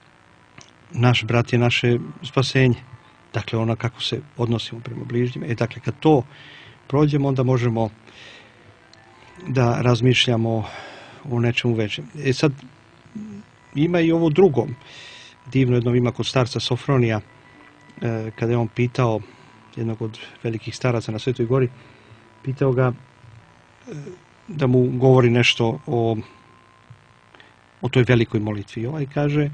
S5: naš brat je naše spasenje. Dakle, ono kako se odnosimo prema bližnjima. E, dakle, kad to prođemo, onda možemo da razmišljamo o nečemu većem. E sad, ima i ovo drugo. Divno jedno ima kod starca Sofronija, e, kada je on pitao jednog od velikih staraca na Svetoj Gori, pitao ga e, da mu govori nešto o, o toj velikoj molitvi. Ovaj kaže,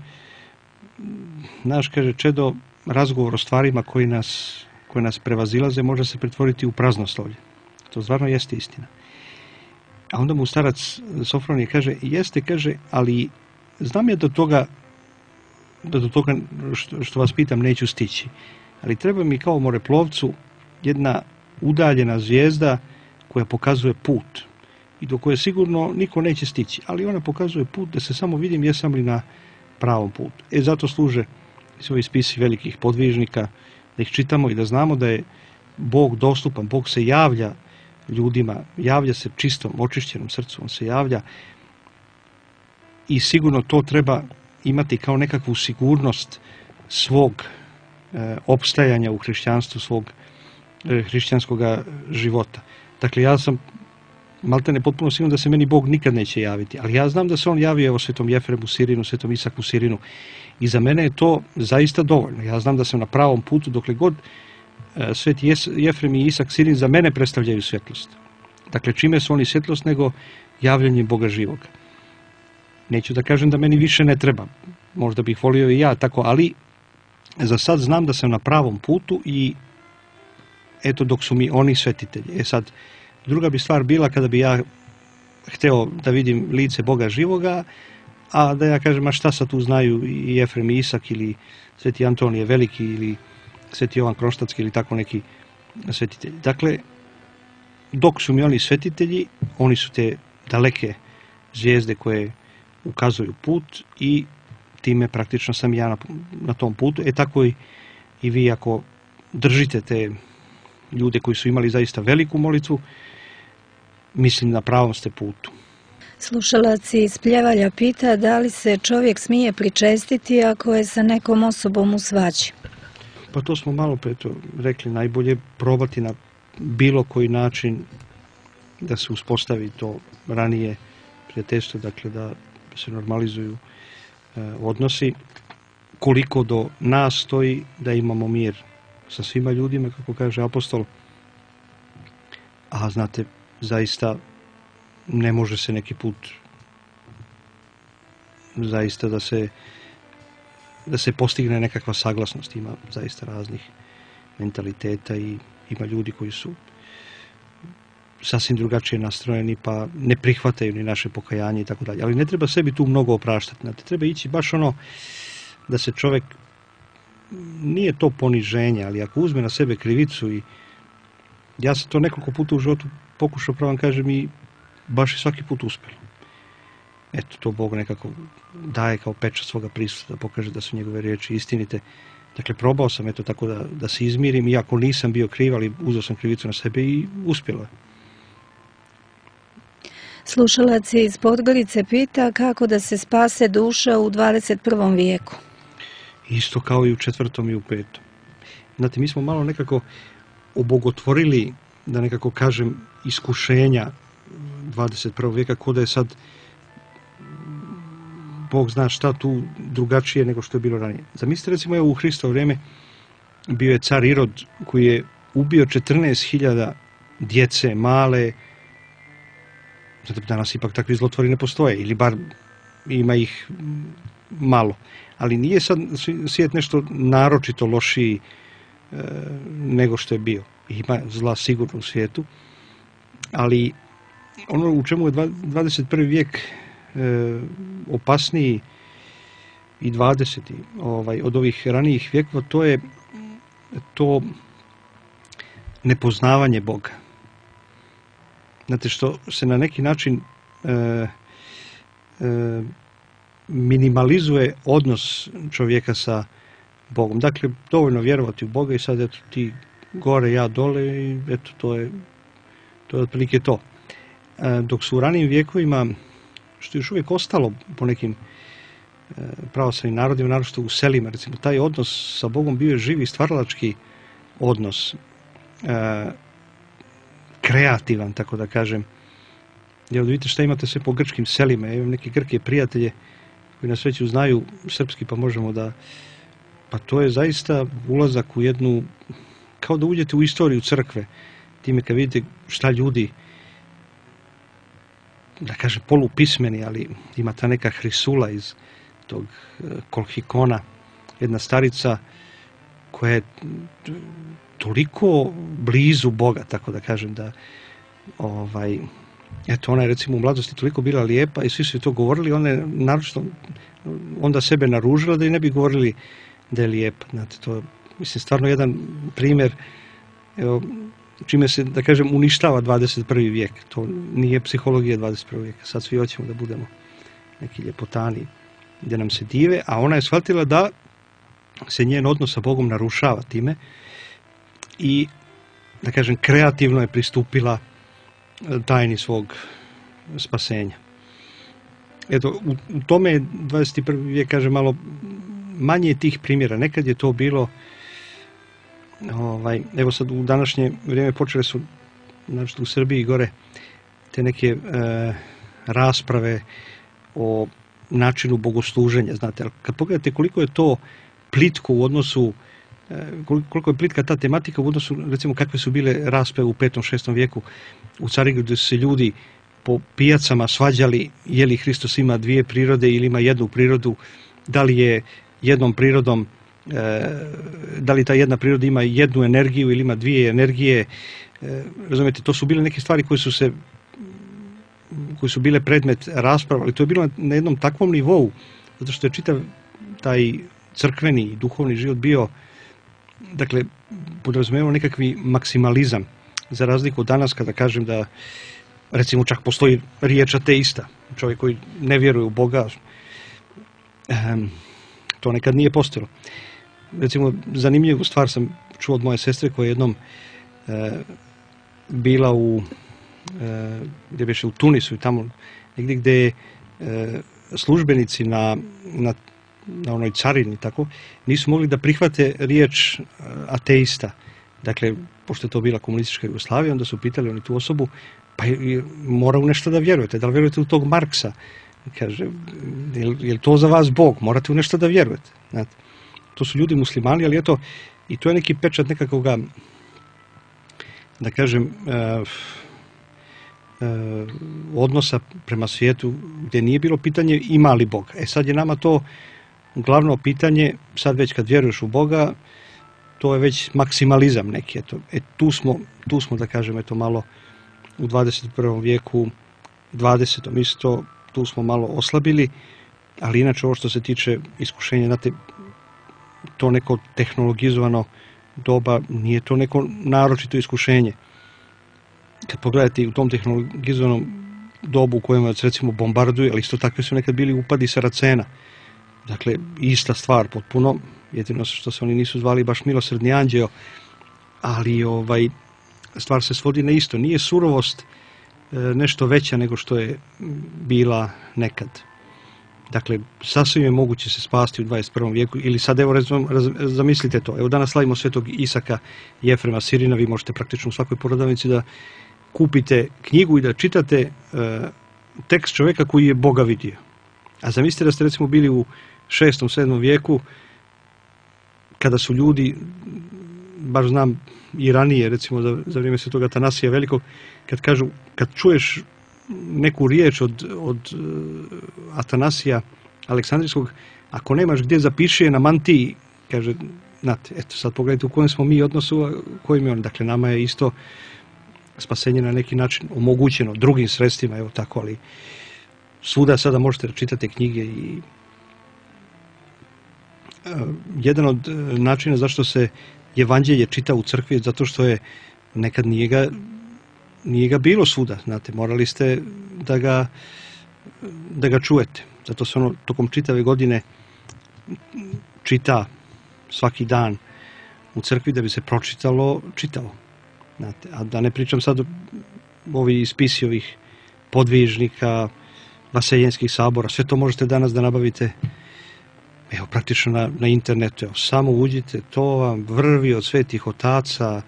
S5: naš, kaže, čedo, razgovor o stvarima koji nas, koji nas prevazilaze može se pretvoriti u praznoslovlje. To stvarno jeste istina. A onda mu starac Sofronije kaže, jeste, kaže, ali znam ja do toga, da do toga što, što vas pitam neću stići. Ali treba mi kao moreplovcu jedna udaljena zvijezda koja pokazuje put i do koje sigurno niko neće stići. Ali ona pokazuje put da se samo vidim jesam li na pravom putu. E zato služe ovi spisi velikih podvižnika, da ih čitamo i da znamo da je Bog dostupan, Bog se javlja ljudima, javlja se čistom, očišćenom srcu, on se javlja i sigurno to treba imati kao nekakvu sigurnost svog e, opstajanja u hrišćanstvu, svog e, hrišćanskog života. Dakle, ja sam maltene potpuno siguran da se meni Bog nikad neće javiti, ali ja znam da se on javio evo Svetom Jefremu Sirinu, Svetom Isaku Sirinu i za mene je to zaista dovoljno. Ja znam da sam na pravom putu dokle god e, Sveti Jefrem i Isak Sirin za mene predstavljaju svjetlost. Dakle, čime su oni svjetlost nego javljanje Boga živoga. Neću da kažem da meni više ne treba, možda bih volio i ja tako, ali za sad znam da sam na pravom putu i eto dok su mi oni svetitelji. E sad, druga bi stvar bila kada bi ja hteo da vidim lice Boga živoga, a da ja kažem, a šta sad tu znaju i Jefrem i Isak ili Sveti Antonije Veliki ili Sveti Jovan Kronštatski ili tako neki svetitelji. Dakle, dok su mi oni svetitelji, oni su te daleke zvijezde koje ukazuju put i time praktično sam ja na, na tom putu. E tako i, i vi ako držite te ljude koji su imali zaista veliku molitvu, mislim na pravom ste putu.
S7: Slušalac iz Pljevalja pita da li se čovjek smije pričestiti ako je sa nekom osobom u svađi.
S5: Pa to smo malo pre to rekli, najbolje probati na bilo koji način da se uspostavi to ranije prijateljstvo, dakle da se normalizuju e, odnosi. Koliko do nas stoji da imamo mir sa svima ljudima, kako kaže apostol, a znate, zaista ne može se neki put zaista da se da se postigne nekakva saglasnost. Ima zaista raznih mentaliteta i ima ljudi koji su sasvim drugačije nastrojeni pa ne prihvataju ni naše pokajanje i tako dalje. Ali ne treba sebi tu mnogo opraštati. Znate, treba ići baš ono da se čovjek, nije to poniženje, ali ako uzme na sebe krivicu, i ja sam to nekoliko puta u životu pokušao, pravo vam kažem, i baš i svaki put uspjelo. Eto, to Bog nekako daje kao pečat svoga prisustva, da pokaže da su njegove riječi istinite. Dakle, probao sam eto tako da, da se izmirim, iako nisam bio kriv, ali uzeo sam krivicu na sebe i uspjelo je.
S7: Slušalac iz Podgorice pita kako da se spase duša u dvadeset prvom vijeku.
S5: Isto kao i u četvrtom i u petom. Znate, mi smo malo nekako obogotvorili, da nekako kažem, iskušenja dvadeset prvog vijeka, ko da je sad Bog zna šta tu drugačije nego što je bilo ranije. Zamislite, recimo, evo u Hristovo vrijeme bio je car Irod koji je ubio četrnaest hiljada djece, male. Znate, danas ipak takvi zlotvori ne postoje, ili bar ima ih malo. Ali nije sad svijet nešto naročito lošiji e, nego što je bio. Ima zla sigurno u svijetu, ali ono u čemu je dvadeset prvi vijek e, opasniji i dvadeseti ovaj, od ovih ranijih vijekova, to je to nepoznavanje Boga. Znate, što se na neki način e, e, minimalizuje odnos čovjeka sa Bogom. Dakle, dovoljno vjerovati u Boga i sad eto ti gore, ja dole i eto to je to je otprilike to. E, dok su u ranijim vijekovima, što je još uvijek ostalo po nekim e, pravoslavnim narodima, naročito u selima, recimo, taj odnos sa Bogom bio je živi stvaralački odnos, e, kreativan, tako da kažem. Jer vidite šta imate sve po grčkim selima. Ja imam neke grke prijatelje koji na sveću znaju srpski, pa možemo da... Pa to je zaista ulazak u jednu... kao da uđete u istoriju crkve. Time kad vidite šta ljudi, da kažem, polupismeni, ali ima ta neka hrisula iz tog kolhikona, jedna starica koja je toliko blizu Boga, tako da kažem, da ovaj, eto, ona je recimo u mladosti toliko bila lijepa i svi su to govorili, ona je naročito onda sebe naružila da i ne bi govorili da je lijepa. Znate, to je, mislim, stvarno jedan primjer, evo, čime se, da kažem, uništava dvadeset prvi vijek. To nije psihologija dvadeset prvog vijeka. Sad svi hoćemo da budemo neki ljepotani, da nam se dive, a ona je shvatila da se njen odnos sa Bogom narušava time i, da kažem, kreativno je pristupila tajni svog spasenja. Eto, u, u tome je dvadeset prvi vijek, kaže, malo manje tih primjera. Nekad je to bilo, ovaj, evo sad u današnje vrijeme počele su, znači u Srbiji gore, te neke e, rasprave o načinu bogosluženja, znate, ali kad pogledate koliko je to plitko u odnosu, koliko je plitka ta tematika u odnosu, recimo, kakve su bile rasprave u petom, šestom vijeku u Carigradu, gdje su se ljudi po pijacama svađali je li Hristos ima dvije prirode ili ima jednu prirodu, da li je jednom prirodom, da li ta jedna priroda ima jednu energiju ili ima dvije energije. Razumijete, to su bile neke stvari koje su se koje su bile predmet rasprava, ali to je bilo na jednom takvom nivou, zato što je čitav taj crkveni i duhovni život bio, dakle, podrazumijevao nekakvi maksimalizam, za razliku od danas kada kažem da, recimo, čak postoji riječ ateista, čovjek koji ne vjeruje u Boga, to nekad nije postojalo. Recimo, zanimljivu stvar sam čuo od moje sestre koja je jednom e, bila u, e, gdje biše u Tunisu i tamo negdje gdje e, službenici na, na, na onoj carini tako, nisu mogli da prihvate riječ ateista. Dakle, pošto je to bila komunistička Jugoslavija, onda su pitali oni tu osobu, pa je, mora u nešto da vjerujete, da li vjerujete u tog Marksa? Kaže, je, je li to za vas Bog? Morate u nešto da vjerujete. Znate, to su ljudi muslimani, ali eto, i to je neki pečat nekakvoga, da kažem, uh, uh, odnosa prema svijetu gdje nije bilo pitanje ima li Bog. E sad je nama to glavno pitanje, sad već kad vjeruješ u Boga, to je već maksimalizam neki. Eto, e, tu smo, tu smo, da kažem, eto malo u dvadeset prvom vijeku, dvadesetom isto, tu smo malo oslabili, ali inače ovo što se tiče iskušenja, znate, to neko tehnologizovano doba, nije to neko naročito iskušenje. Kad pogledate u tom tehnologizovanom dobu u kojem vas recimo bombarduje, ali isto takve su nekad bili upadi Saracena. Dakle, ista stvar potpuno, jedino što se oni nisu zvali baš milosrdni anđeo, ali ovaj, stvar se svodi na isto. Nije surovost e, nešto veća nego što je bila nekad. Dakle, sasvim je moguće se spasti u dvadeset prvom vijeku, ili sad evo raz, raz, zamislite to, evo danas slavimo svetog Isaka Jefrema Sirina, vi možete praktično u svakoj prodavnici da kupite knjigu i da čitate e, tekst čovjeka koji je Boga vidio. A zamislite da ste recimo bili u šestom, sedmom vijeku, kada su ljudi, baš znam i ranije, recimo za, za vrijeme svetog Atanasija Velikog, kad kažu, kad čuješ neku riječ od, od Atanasija Aleksandrijskog, ako nemaš gdje zapiši je na mantiji, kaže, znate, eto sad pogledajte u kojem smo mi odnosu, a kojim je on, dakle nama je isto spasenje na neki način omogućeno drugim sredstvima, evo tako, ali svuda sada možete čitati knjige i uh, jedan od načina zašto se evanđelje čita u crkvi, zato što je nekad nije ga nije ga bilo svuda, znate, morali ste da ga, da ga čujete. Zato se ono tokom čitave godine čita svaki dan u crkvi da bi se pročitalo, čitalo. Znate, a da ne pričam sad ovi spisi ovih podvižnika, vaseljenskih sabora, sve to možete danas da nabavite evo, praktično na, na internetu. Evo, samo uđite, to vam vrvi od svetih otaca,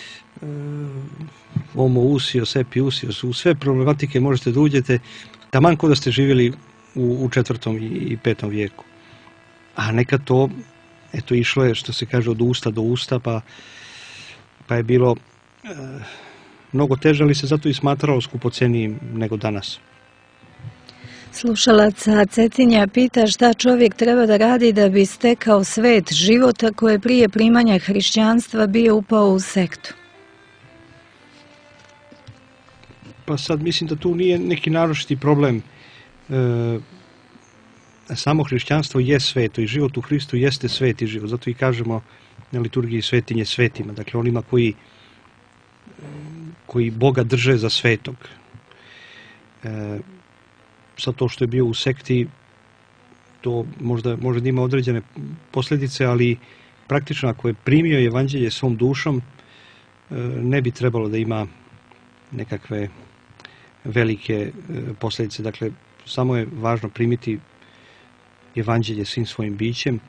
S5: Omo usio, Sepi usio, u sve problematike možete da uđete, taman ko da ste živjeli u, u četvrtom i, i petom vijeku. A nekad to, eto, išlo je, što se kaže, od usta do usta, pa, pa je bilo e, mnogo teže, ali se zato i smatralo skupocenijim nego danas.
S7: Slušalaca Cetinja pita šta čovjek treba da radi da bi stekao svet života koji je prije primanja hrišćanstva bio upao u sektu.
S5: Pa sad mislim da tu nije neki naročiti problem. E, samo hrišćanstvo je sveto i život u Hristu jeste sveti život. Zato i kažemo na liturgiji svetinje svetima. Dakle, onima koji, koji Boga drže za svetog. E, sad to što je bio u sekti, to možda, možda ima određene posljedice, ali praktično ako je primio evanđelje svom dušom, e, ne bi trebalo da ima nekakve velike posljedice. Dakle, samo je važno primiti evanđelje svim svojim bićem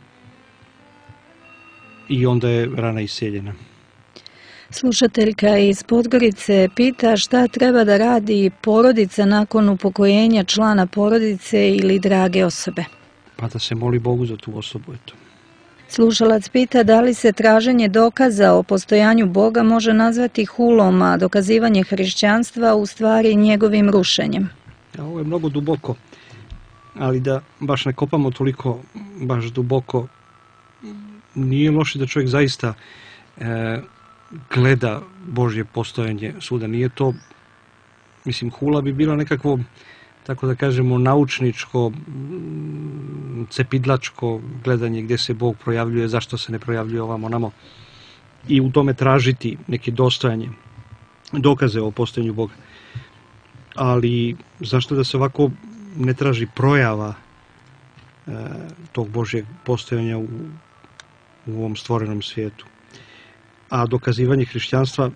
S5: i onda je rana isceljena.
S7: Slušateljka iz Podgorice pita šta treba da radi porodica nakon upokojenja člana porodice ili drage osobe.
S5: Pa da se moli Bogu za tu osobu, eto.
S7: Slušalac pita da li se traženje dokaza o postojanju Boga može nazvati hulom, a dokazivanje hrišćanstva u stvari njegovim rušenjem.
S5: Ja, ovo je mnogo duboko, ali da baš ne kopamo toliko baš duboko, nije loše da čovjek zaista e, gleda Božje postojanje svuda. Nije to, mislim, hula bi bila nekakvo, tako da kažemo, naučničko, cepidlačko gledanje gdje se Bog projavljuje, zašto se ne projavljuje ovamo onamo i u tome tražiti neke dostojanje, dokaze o postojanju Boga. Ali zašto da se ovako ne traži projava tog Božjeg postojanja u, u ovom stvorenom svijetu. A dokazivanje hrišćanstva,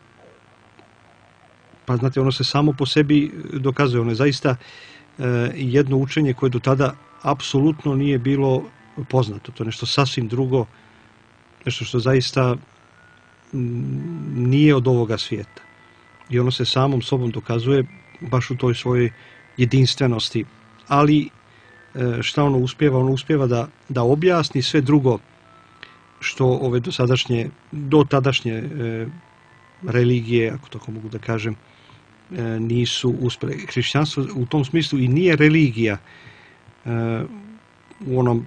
S5: pa znate, ono se samo po sebi dokazuje. Ono je zaista jedno učenje koje do tada apsolutno nije bilo poznato. To je nešto sasvim drugo, nešto što zaista nije od ovoga svijeta. I ono se samom sobom dokazuje baš u toj svojoj jedinstvenosti. Ali šta ono uspjeva? Ono uspjeva da, da objasni sve drugo što ove dosadašnje, do tadašnje e, religije, ako tako mogu da kažem, e, nisu uspjele. Hrišćanstvo u tom smislu i nije religija e, u onom,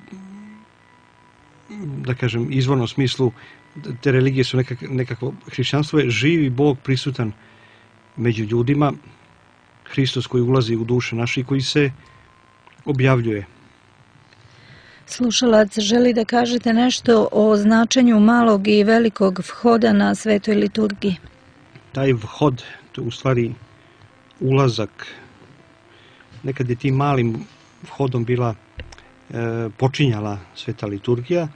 S5: da kažem, izvornom smislu. Te religije su nekak, nekakvo, hrišćanstvo je živi Bog prisutan među ljudima, Hristos koji ulazi u duše naše i koji se objavljuje.
S7: Slušalac želi da kažete nešto o značenju malog i velikog vhoda na svetoj liturgiji.
S5: Taj vhod, to je u stvari ulazak. Nekad je tim malim vhodom bila e, počinjala sveta liturgija,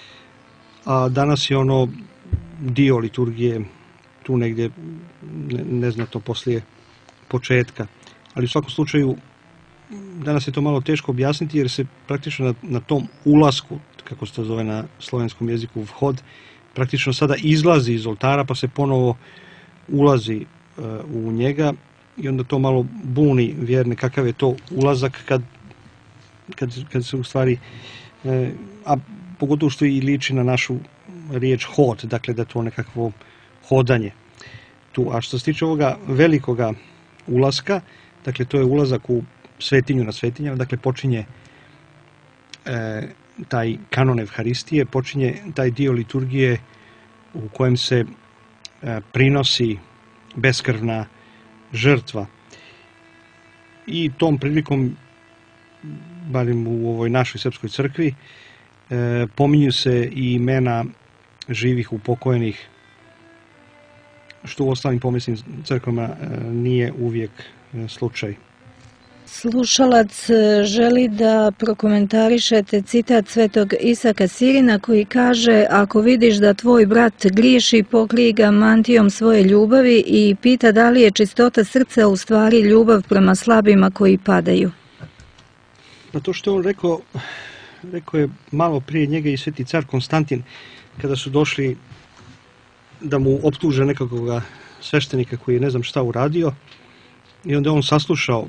S5: a danas je ono dio liturgije tu negdje neznatno poslije početka. Ali u svakom slučaju danas je to malo teško objasniti jer se praktično na, na tom ulasku, kako se to zove na slovenskom jeziku vhod, praktično sada izlazi iz oltara pa se ponovo ulazi uh, u njega i onda to malo buni vjerne kakav je to ulazak kad, kad, kad se u stvari, uh, a pogotovo što i liči na našu riječ hod, dakle da je to nekakvo hodanje tu. A što se tiče ovoga velikoga ulaska, dakle to je ulazak u svetinju na svetinjama, dakle počinje e, taj kanon Evharistije, počinje taj dio liturgije u kojem se e, prinosi beskrvna žrtva. I tom prilikom, barem u ovoj našoj srpskoj crkvi, e, pominju se i imena živih upokojenih, što u ostalim pomislim crkvama e, nije uvijek e, slučaj.
S7: Slušalac želi da prokomentarišete citat svetog Isaka Sirina koji kaže: ako vidiš da tvoj brat griješi, pokrij ga mantijom svoje ljubavi, i pita da li je čistota srca u stvari ljubav prema slabima koji padaju.
S5: Pa to što je on rekao, rekao je malo prije njega i sveti car Konstantin, kada su došli da mu optuže nekakvog sveštenika koji je ne znam šta uradio, i onda on saslušao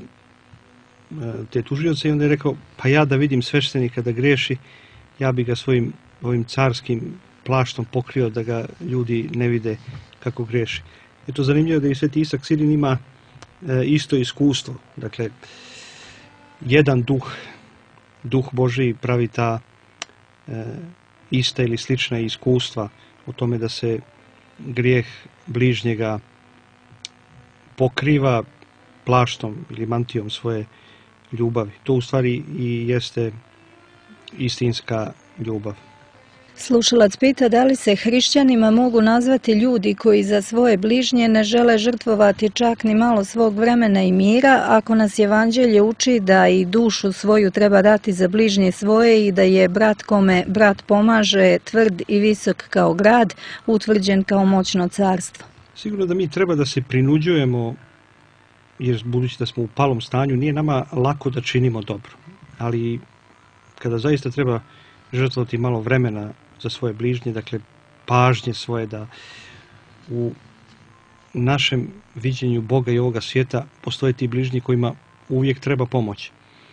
S5: te tužioce i onda je rekao: pa ja da vidim sveštenika da griješi, ja bi ga svojim ovim carskim plaštom pokrio da ga ljudi ne vide kako griješi. Je to zanimljivo da i sveti Isak Sirin ima e, isto iskustvo. Dakle, jedan duh, duh Božiji pravi ta e, ista ili slična iskustva o tome da se grijeh bližnjega pokriva plaštom ili mantijom svoje ljubavi. To u stvari i jeste istinska ljubav.
S7: Slušalac pita da li se hrišćanima mogu nazvati ljudi koji za svoje bližnje ne žele žrtvovati čak ni malo svog vremena i mira, ako nas evanđelje uči da i dušu svoju treba dati za bližnje svoje i da je brat kome brat pomaže tvrd i visok kao grad, utvrđen kao moćno carstvo.
S5: Sigurno da mi treba da se prinuđujemo, jer budući da smo u palom stanju, nije nama lako da činimo dobro. Ali kada zaista treba žrtvovati malo vremena za svoje bližnje, dakle pažnje svoje, da u našem viđenju Boga i ovoga svijeta postoje ti bližnji kojima uvijek treba pomoć.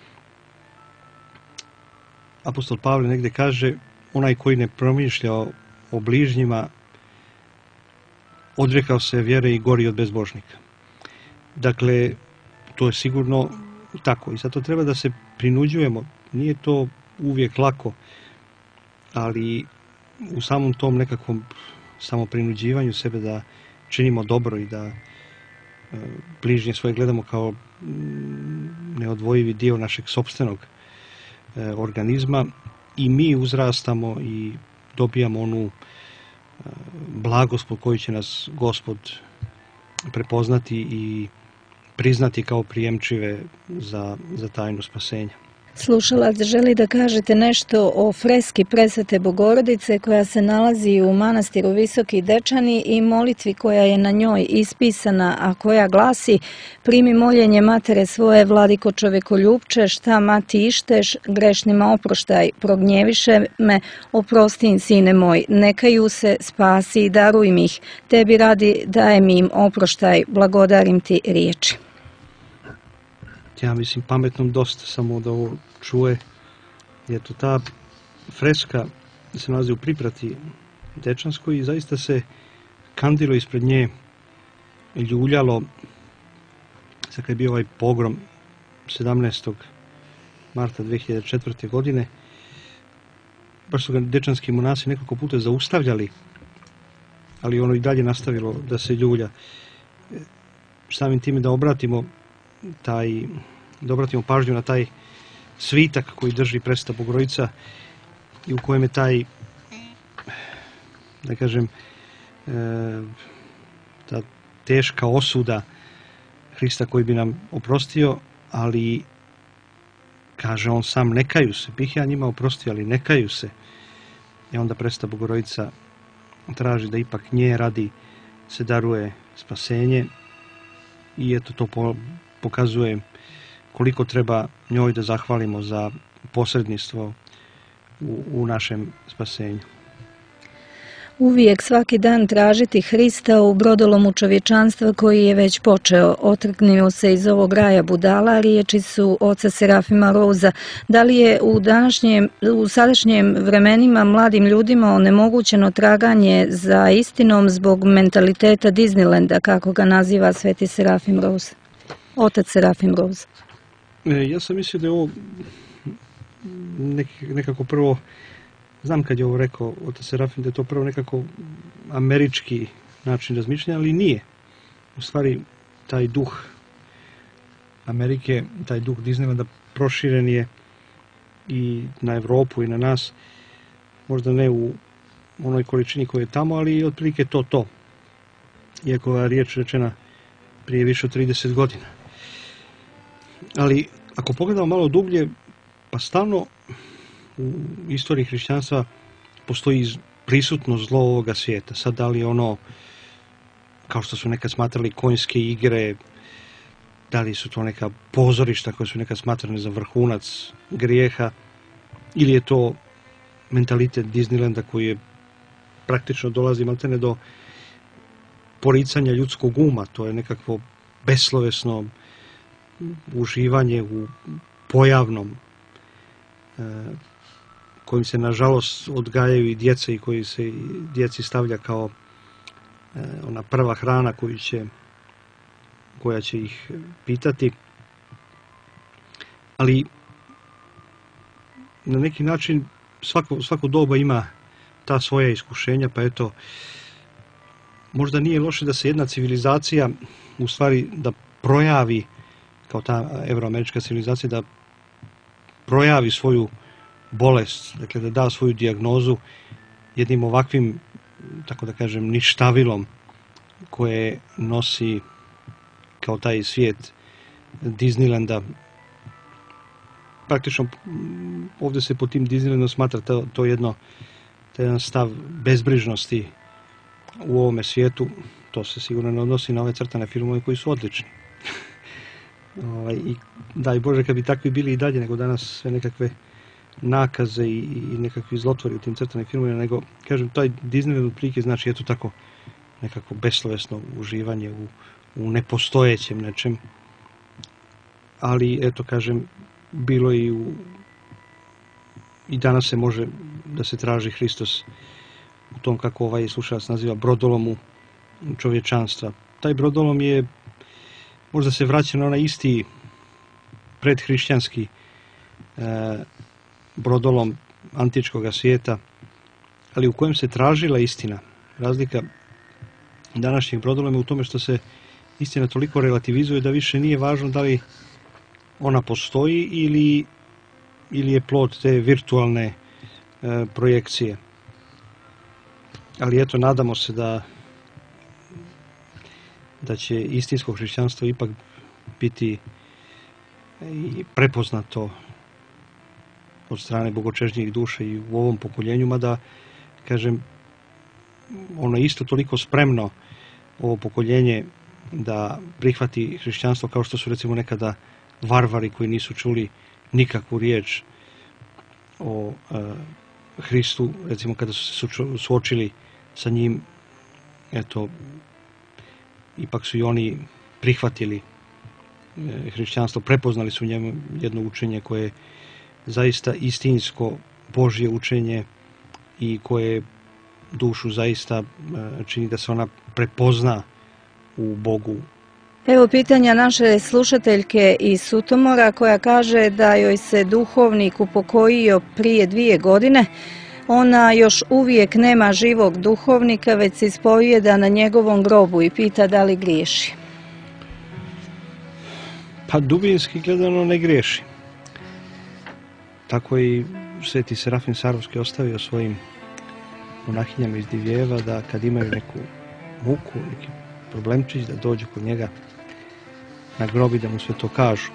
S5: Apostol Pavle negdje kaže: onaj koji ne promišlja o, o bližnjima odrekao se vjere i gori od bezbožnika. Dakle, to je sigurno tako i zato treba da se prinuđujemo. Nije to uvijek lako, ali u samom tom nekakvom samoprinuđivanju sebe da činimo dobro i da bližnje svoje gledamo kao neodvojivi dio našeg sopstvenog organizma, i mi uzrastamo i dobijamo onu blagost po koju će nas Gospod prepoznati i priznati kao prijemčive za, za tajnu spasenja.
S7: Slušalac želi da kažete nešto o freski Presvete Bogorodice koja se nalazi u manastiru Visoki Dečani i molitvi koja je na njoj ispisana, a koja glasi: primi moljenje matere svoje, vladiko čovekoljupče, šta mati išteš, grešnima oproštaj, prognjeviše me, oprosti im, sine moj, nekaju se, spasi i daruj mi ih, tebi radi dajem im oproštaj, blagodarim ti riječi.
S5: Ja mislim pametnom dosta samo da ovo čuje. Eto, ta freska se nalazi u priprati Dečanskoj i zaista se kandilo ispred nje ljuljalo. Sad kad je bio ovaj pogrom sedamnaestog marta dve hiljade četvrte. godine, baš su ga dečanski monasi nekoliko puta zaustavljali, ali ono i dalje nastavilo da se ljulja. Samim time da obratimo taj, da obratimo pažnju na taj svitak koji drži Presveta Bogorodica i u kojem je taj, da kažem, ta teška osuda Hrista koji bi nam oprostio, ali kaže on sam, ne kaju se, bih ja njima oprostio, ali ne kaju se. I onda Presveta Bogorodica traži da ipak nje radi se daruje spasenje i eto to pokazuje koliko treba njoj da zahvalimo za posredništvo u, u našem spasenju.
S7: Uvijek svaki dan tražiti Hrista u brodolomu čovječanstva koji je već počeo. Otrgnio se iz ovog raja budala, riječi su oca Serafima Roza. Da li je u, današnjem, u sadašnjem vremenima mladim ljudima onemogućeno traganje za istinom zbog mentaliteta Disneylanda, kako ga naziva sveti Serafim Roz? Otac Serafim Roz.
S5: Ja sam mislio da je ovo nek, nekako prvo, znam kad je ovo rekao otac Serafim, da je to prvo nekako američki način razmišljanja, ali nije. U stvari, taj duh Amerike, taj duh Disneylanda proširen je i na Evropu i na nas, možda ne u onoj količini koja je tamo, ali otprilike to to. Iako je riječ rečena prije više od trideset godina. Ali ako pogledamo malo dublje, pa stalno u istoriji hrišćanstva postoji prisutno zlo ovoga svijeta. Sad da li ono, kao što su nekad smatrali konjske igre, da li su to neka pozorišta koje su nekad smatrane za vrhunac grijeha, ili je to mentalitet Disneylanda koji je praktično dolazi maltene do poricanja ljudskog uma. To je nekakvo beslovesno uživanje u pojavnom kojim se nažalost odgajaju i djeca i koji se djeci stavlja kao ona prva hrana koju će, koja će ih pitati. Ali na neki način svako, svako doba ima ta svoja iskušenja, pa eto, možda nije loše da se jedna civilizacija u stvari da projavi, kao ta evroamerička civilizacija, da projavi svoju bolest, dakle da da svoju dijagnozu jednim ovakvim, tako da kažem, ništavilom koje nosi kao taj svijet Disneylanda. Praktično ovdje se pod tim Disneylandom smatra to, to jedno, to jedan stav bezbrižnosti u ovome svijetu. To se sigurno ne odnosi na ove crtane filmove koji su odlični. I daj Bože kad bi takvi bili i dalje, nego danas sve nekakve nakaze i, i nekakvi zlotvori u tim crtanim filmovima, nego, kažem, taj Disneyland otprilike znači eto tako nekako beslovesno uživanje u, u nepostojećem nečem. Ali, eto, kažem, bilo i u i danas se može da se traži Hristos u tom, kako ovaj slušalac naziva, brodolomu čovječanstva. Taj brodolom je, možda se vraća na onaj isti predhrišćanski e, brodolom antičkog svijeta, ali u kojem se tražila istina. Razlika današnjeg brodoloma je u tome što se istina toliko relativizuje da više nije važno da li ona postoji ili, ili je plod te virtualne e, projekcije. Ali eto, nadamo se da da će istinsko hrišćanstvo ipak biti i prepoznato od strane bogočežnjih duša i u ovom pokoljenju, mada, kažem, ono je isto toliko spremno, ovo pokoljenje, da prihvati hrišćanstvo kao što su recimo nekada varvari koji nisu čuli nikakvu riječ o e, Hristu, recimo kada su se suočili sa njim, eto, ipak su i oni prihvatili e, hrišćanstvo, prepoznali su u njemu jedno učenje koje je zaista istinsko Božje učenje i koje dušu zaista e, čini da se ona prepozna u Bogu.
S7: Evo pitanja naše slušateljke iz Sutomora koja kaže da joj se duhovnik upokojio prije dvije godine. Ona još uvijek nema živog duhovnika, već se ispovijeda na njegovom grobu i pita da li griješi.
S5: Pa dubinski gledano ne griješi. Tako i sveti Serafim Sarovski ostavio svojim monahinjama iz Divljeva da kad imaju neku muku, neki problemčić, da dođu kod njega na grob i da mu sve to kažu.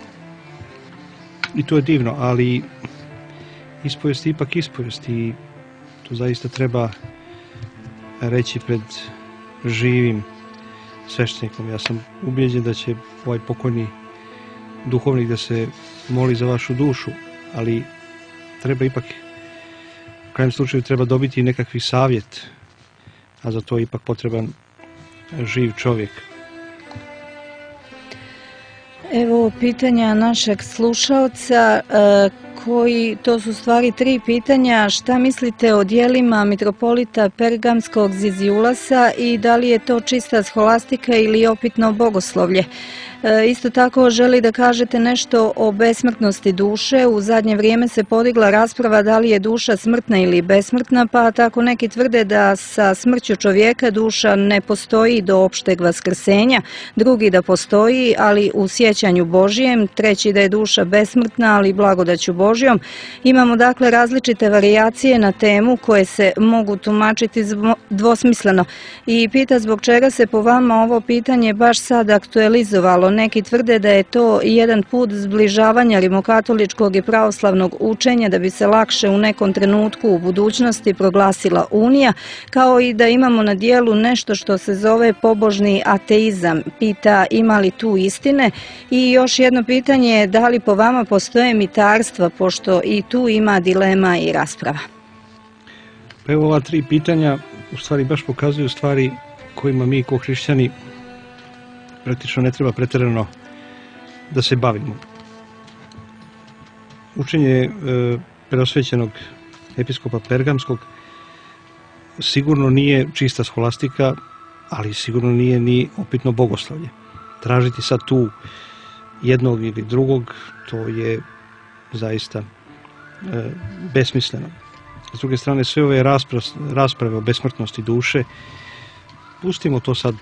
S5: I to je divno, ali ispovijest je ipak ispovijest i to zaista treba reći pred živim sveštenikom. Ja sam ubijeđen da će ovaj pokojni duhovnik da se moli za vašu dušu, ali treba ipak, u krajem slučaju treba dobiti nekakvi savjet, a za to je ipak potreban živ čovjek.
S7: Evo pitanja našeg slušalca, koji, to su stvari tri pitanja. Šta mislite o dijelima mitropolita Pergamskog Ziziulasa i da li je to čista scholastika ili opitno bogoslovlje? E, isto tako želi da kažete nešto o besmrtnosti duše. U zadnje vrijeme se podigla rasprava da li je duša smrtna ili besmrtna, pa tako neki tvrde da sa smrću čovjeka duša ne postoji do opšteg vaskrsenja, drugi da postoji, ali u sjećanju Božijem, treći da je duša besmrtna, ali blagodaću Božjom. Imamo dakle različite varijacije na temu koje se mogu tumačiti dvosmisleno. I pita zbog čega se po vama ovo pitanje baš sad aktualizovalo. Neki tvrde da je to jedan put zbližavanja rimokatoličkog i pravoslavnog učenja da bi se lakše u nekom trenutku u budućnosti proglasila unija, kao i da imamo na dijelu nešto što se zove pobožni ateizam. Pita ima li tu istine? I još jedno pitanje je da li po vama postoje mitarstva, pošto i tu ima dilema i rasprava.
S5: Pa evo ova tri pitanja u stvari baš pokazuju stvari kojima mi kao hrišćani praktično ne treba pretjerano da se bavimo. Učenje e, preosvećenog episkopa Pergamskog sigurno nije čista scholastika, ali sigurno nije ni opitno bogoslovlje. Tražiti sad tu jednog ili drugog, to je zaista e, besmisleno. S druge strane, sve ove rasprave, rasprave o besmrtnosti duše, pustimo to sad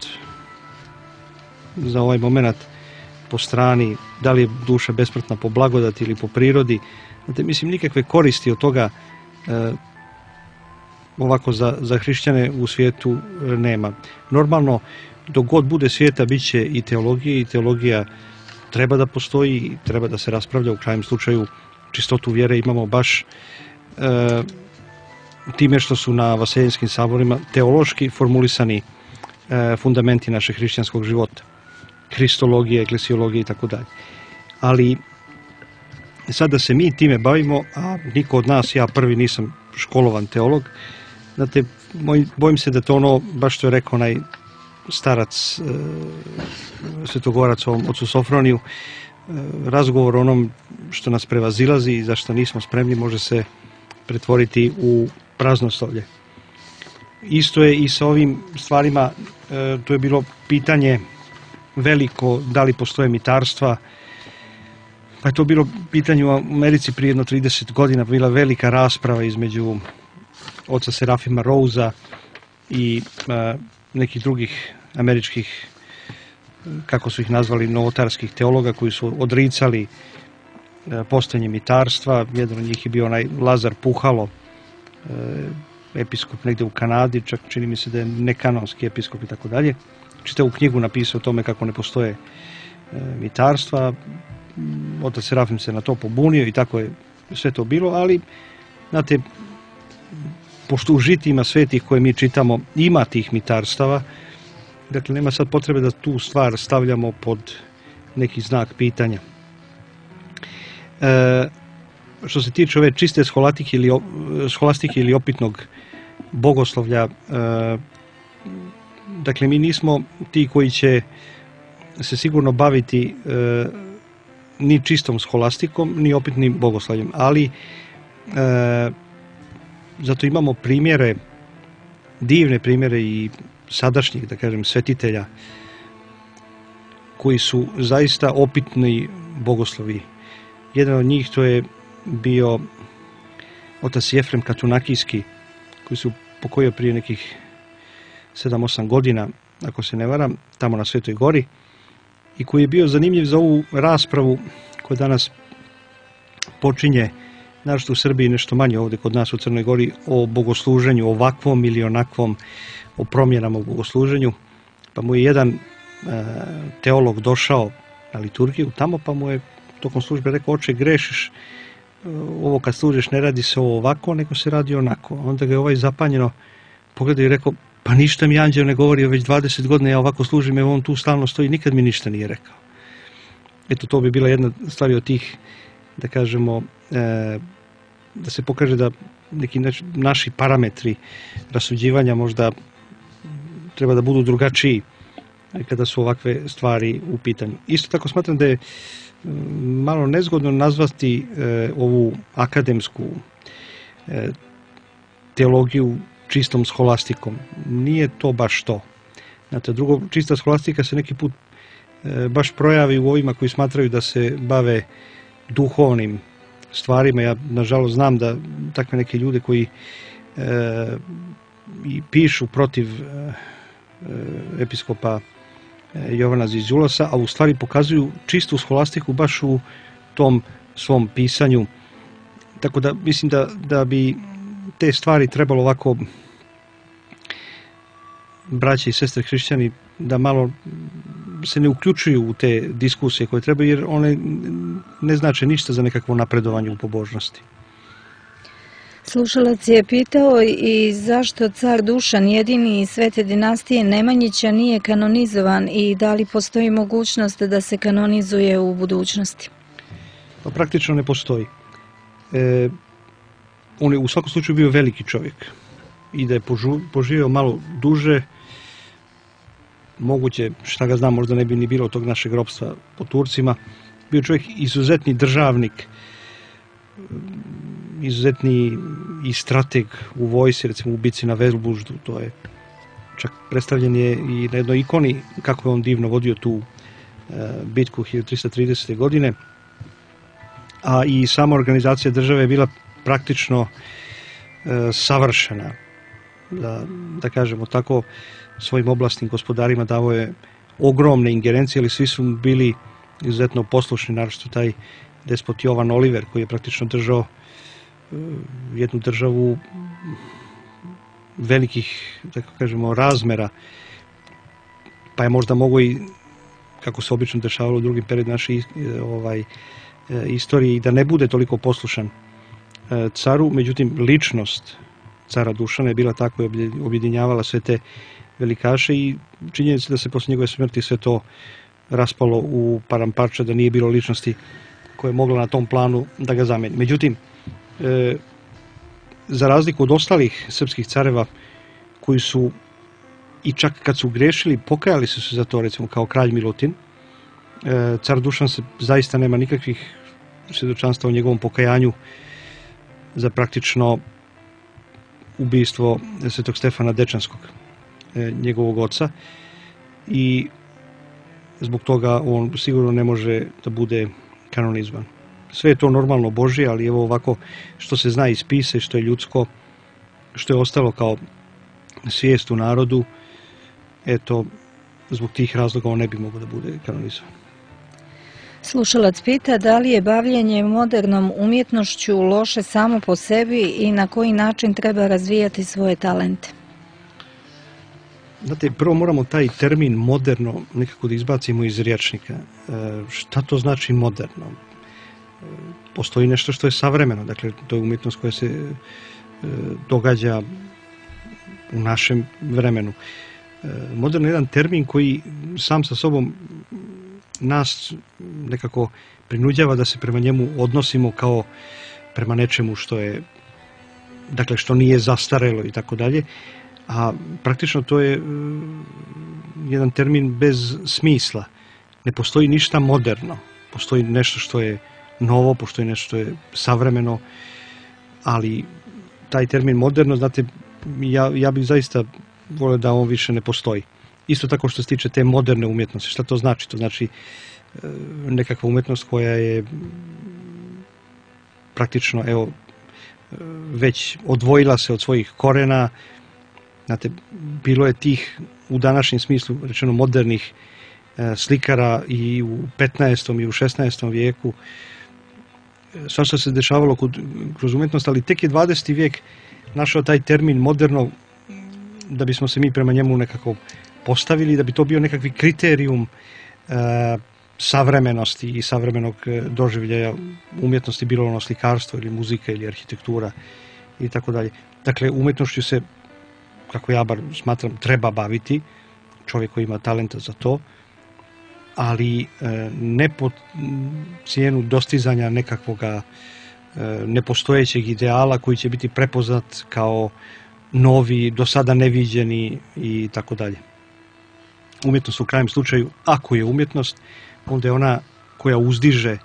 S5: za ovaj moment po strani, da li je duša besmrtna po blagodati ili po prirodi. Znate, mislim, nikakve koristi od toga e, ovako za, za hrišćane u svijetu nema. Normalno, dok god bude svijeta, bit će i teologije, i teologija treba da postoji, i treba da se raspravlja. U krajem slučaju čistotu vjere imamo baš e, time što su na Vaseljenskim saborima teološki formulisani e, fundamenti našeg hrišćanskog života. Kristologije, eklesiologije i tako dalje. Ali sad da se mi time bavimo, a niko od nas, ja prvi nisam školovan teolog, znate, bojim se da to ono, baš što je rekao onaj starac, e, svetogorac ovom ocu Sofroniju, e, razgovor o onom što nas prevazilazi i za što nismo spremni može se pretvoriti u praznoslovlje. Isto je i sa ovim stvarima, e, to je bilo pitanje veliko, da li postoje mitarstva. Pa je to bilo pitanje u Americi prije jedno trideset godina, bila velika rasprava između oca Serafima Rousea i a, nekih drugih američkih, kako su ih nazvali, novotarskih teologa koji su odricali a, postojanje mitarstva. Jedan od njih je bio onaj Lazar Puhalo, a, episkop negdje u Kanadi, čak čini mi se da je nekanonski episkop i tako dalje. Čitavu knjigu napisao o tome kako ne postoje e, mitarstva. Otac Serafim se na to pobunio i tako je sve to bilo, ali znate, pošto u žitima svetih koje mi čitamo ima tih mitarstava, dakle nema sad potrebe da tu stvar stavljamo pod neki znak pitanja. E, što se tiče ove čiste scholastike ili, scholastike ili opitnog bogoslovlja, e, dakle mi nismo ti koji će se sigurno baviti e, ni čistom scholastikom, ni opitnim bogoslovljem, ali e, zato imamo primjere, divne primjere i sadašnjih, da kažem, svetitelja koji su zaista opitni bogoslovi. Jedan od njih to je bio otac Jefrem Katunakijski, koji se upokojio prije nekih sedam osam godina, ako se ne varam, tamo na Svetoj Gori, i koji je bio zanimljiv za ovu raspravu koja danas počinje, naročito u Srbiji, nešto manje ovdje kod nas u Crnoj Gori, o bogosluženju, ovakvom ili onakvom, o promjenama u bogosluženju. Pa mu je jedan e, teolog došao na liturgiju tamo, pa mu je tokom službe rekao: oče, grešiš, ovo kad služiš ne radi se ovako, nego se radi onako. Onda ga je ovaj zapanjeno pogledao i rekao: pa ništa mi anđeo ne govori, već dvadeset godina ja ovako služim, evo on tu stalno stoji, nikad mi ništa nije rekao. Eto, to bi bila jedna stvar od tih, da kažemo, e, da se pokaže da neki naši parametri rasuđivanja možda treba da budu drugačiji kada su ovakve stvari u pitanju. Isto tako smatram da je malo nezgodno nazvati e, ovu akademsku e, teologiju čistom scholastikom. Nije to baš to. Znate, drugo, čista scholastika se neki put e, baš projavi u ovima koji smatraju da se bave duhovnim stvarima. Ja, nažalost, znam da takve neke ljude koji e, i pišu protiv e, episkopa Jovana Zizulosa, a u stvari pokazuju čistu scholastiku baš u tom svom pisanju. Tako da mislim da, da bi te stvari trebalo ovako, braće i sestre hrišćani, da malo se ne uključuju u te diskusije koje trebaju, jer one ne znače ništa za nekakvo napredovanje u pobožnosti.
S7: Slušalac je pitao i zašto car Dušan, jedini iz Svete dinastije Nemanjića, nije kanonizovan i da li postoji mogućnost da se kanonizuje u budućnosti?
S5: Pa praktično ne postoji. E, on je u svakom slučaju bio veliki čovjek i da je požu, poživio malo duže, moguće, šta ga znam, možda ne bi ni bilo tog našeg ropstva po Turcima. Bio čovjek izuzetni državnik, izuzetni i strateg u vojsi, recimo u bici na Velbuždu, to je čak predstavljen je i na jednoj ikoni kako je on divno vodio tu e, bitku hiljadu trista tridesete. godine, a i sama organizacija države je bila praktično e, savršena. Da, da kažemo tako, svojim oblastnim gospodarima davo je ogromne ingerencije, ali svi su bili izuzetno poslušni, naročito taj despot Jovan Oliver, koji je praktično držao jednu državu velikih, tako kažemo, razmera, pa je možda mogo i, kako se obično dešavalo u drugim period naše ovaj, istorije, da ne bude toliko poslušan caru. Međutim, ličnost cara Dušana je bila tako i objedinjavala sve te velikaše i činjenica da se posle njegove smrti sve to raspalo u paramparča, da nije bilo ličnosti koja je mogla na tom planu da ga zameni. Međutim, e, za razliku od ostalih srpskih careva koji su i čak kad su grešili pokajali su se za to, recimo kao kralj Milutin, e, car Dušan se zaista nema nikakvih svjedočanstva o njegovom pokajanju za praktično ubijstvo svetog Stefana Dečanskog, e, njegovog oca, i zbog toga on sigurno ne može da bude kanonizovan. Sve je to normalno Božje, ali evo ovako što se zna iz spisa, što je ljudsko, što je ostalo kao svijest u narodu, eto, zbog tih razloga on ne bi mogao da bude kanonizovan.
S7: Slušalac pita da li je bavljenje modernom umjetnošću loše samo po sebi i na koji način treba razvijati svoje talente.
S5: Znate, prvo moramo taj termin moderno nekako da izbacimo iz rječnika. E, šta to znači moderno? postoji nešto što je savremeno, dakle to je umjetnost koja se e, događa u našem vremenu. E, moderno je jedan termin koji sam sa sobom nas nekako prinuđava da se prema njemu odnosimo kao prema nečemu što je, dakle što nije zastarelo i tako dalje, a praktično to je jedan termin bez smisla. Ne postoji ništa moderno, postoji nešto što je novo, postoji nešto što je savremeno, ali taj termin moderno, znate, ja, ja bih zaista volio da on više ne postoji. Isto tako što se tiče te moderne umjetnosti. Šta to znači? To znači nekakva umjetnost koja je praktično, evo, već odvojila se od svojih korena. Znate, bilo je tih, u današnjem smislu rečeno, modernih slikara i u petnaestom i u šesnaestom vijeku. Svašta se dešavalo kroz umjetnost, ali tek je dvadeseti vijek našao taj termin moderno da bismo se mi prema njemu nekako postavili, da bi to bio nekakvi kriterijum e, savremenosti i savremenog doživljaja umjetnosti, bilo ono slikarstvo ili muzika ili arhitektura i tako dalje. Dakle, umjetnošću se, kako ja bar smatram, treba baviti, čovjek koji ima talenta za to, ali e, ne po cijenu dostizanja nekakvoga e, nepostojećeg ideala koji će biti prepoznat kao novi, do sada neviđeni i tako dalje. Umjetnost u krajnjem slučaju, ako je umjetnost, onda je ona koja uzdiže,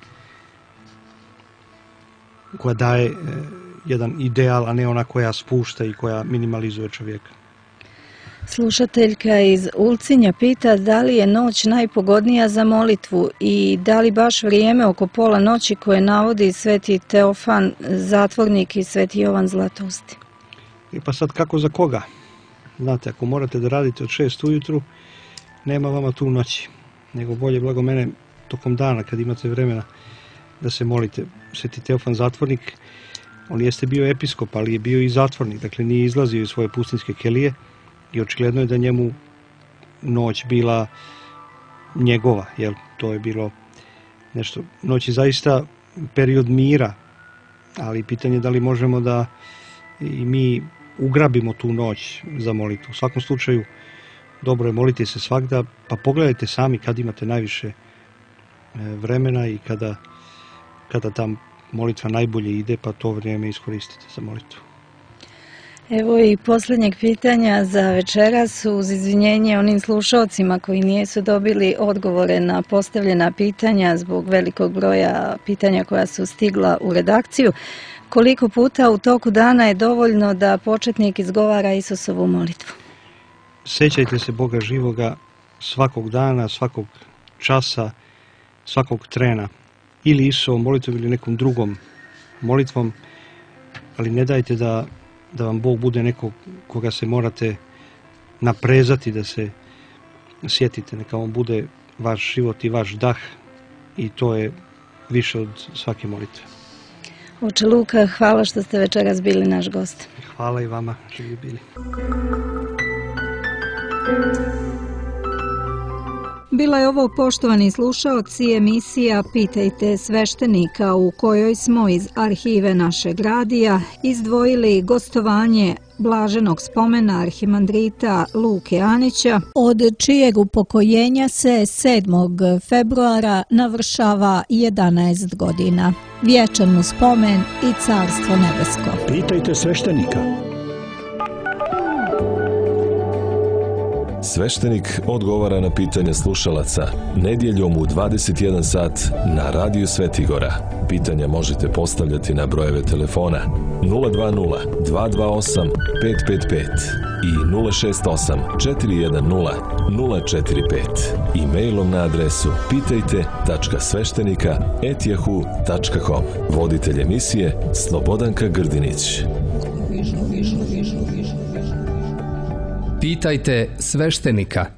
S5: koja daje e, jedan ideal, a ne ona koja spušta i koja minimalizuje čovjeka.
S7: Slušateljka iz Ulcinja pita da li je noć najpogodnija za molitvu i da li baš vrijeme oko pola noći koje navodi sveti Teofan Zatvornik i sveti Jovan Zlatousti.
S5: I pa sad kako za koga? Znate, ako morate da radite od šest ujutru, nema vama tu noći, nego bolje blago mene tokom dana kad imate vremena da se molite. Sveti Teofan Zatvornik, on jeste bio episkop, ali je bio i zatvornik, dakle nije izlazio iz svoje pustinjske kelije i očigledno je da njemu noć bila njegova, jel, to je bilo nešto, noć je zaista period mira, ali pitanje je da li možemo da i mi ugrabimo tu noć za molitvu. U svakom slučaju, dobro je moliti se svagda, pa pogledajte sami kad imate najviše vremena i kada, kada ta molitva najbolje ide, pa to vrijeme iskoristite za molitvu.
S7: Evo i posljednjeg pitanja za večeras, uz izvinjenje onim slušalcima koji nisu dobili odgovore na postavljena pitanja zbog velikog broja pitanja koja su stigla u redakciju. Koliko puta u toku dana je dovoljno da početnik izgovara Isusovu molitvu?
S5: Sjećajte se Boga živoga svakog dana, svakog časa, svakog trena. Ili Isusovom molitvom ili nekom drugom molitvom, ali ne dajte da, da vam Bog bude neko koga se morate naprezati da se sjetite. Neka on bude vaš život i vaš dah i to je više od svake molitve.
S7: Oče Luka, hvala što ste večeras bili naš gost.
S5: Hvala i vama, živi bili.
S7: Bila je ovo, poštovani slušaoci, emisija Pitajte sveštenika, u kojoj smo iz arhive našeg radija izdvojili gostovanje blaženog spomena arhimandrita Luke Anića, od čijeg upokojenja se sedmog februara navršava jedanaest godina. Vječan mu spomen i carstvo nebesko.
S6: Pitajte sveštenika.
S1: Sveštenik odgovara na pitanja slušalaca nedjeljom u dvadeset jedan sat na Radiju Svetigora. Pitanja možete postavljati na brojeve telefona nula dva nula, dva dva osam, pet pet pet i nula šest osam, četiri jedan nula, nula četiri pet. E-mailom na adresu pitajte tačka sveštenika at yahoo tačka com. Voditelj emisije Slobodanka Grdinić.
S2: Pitajte sveštenika.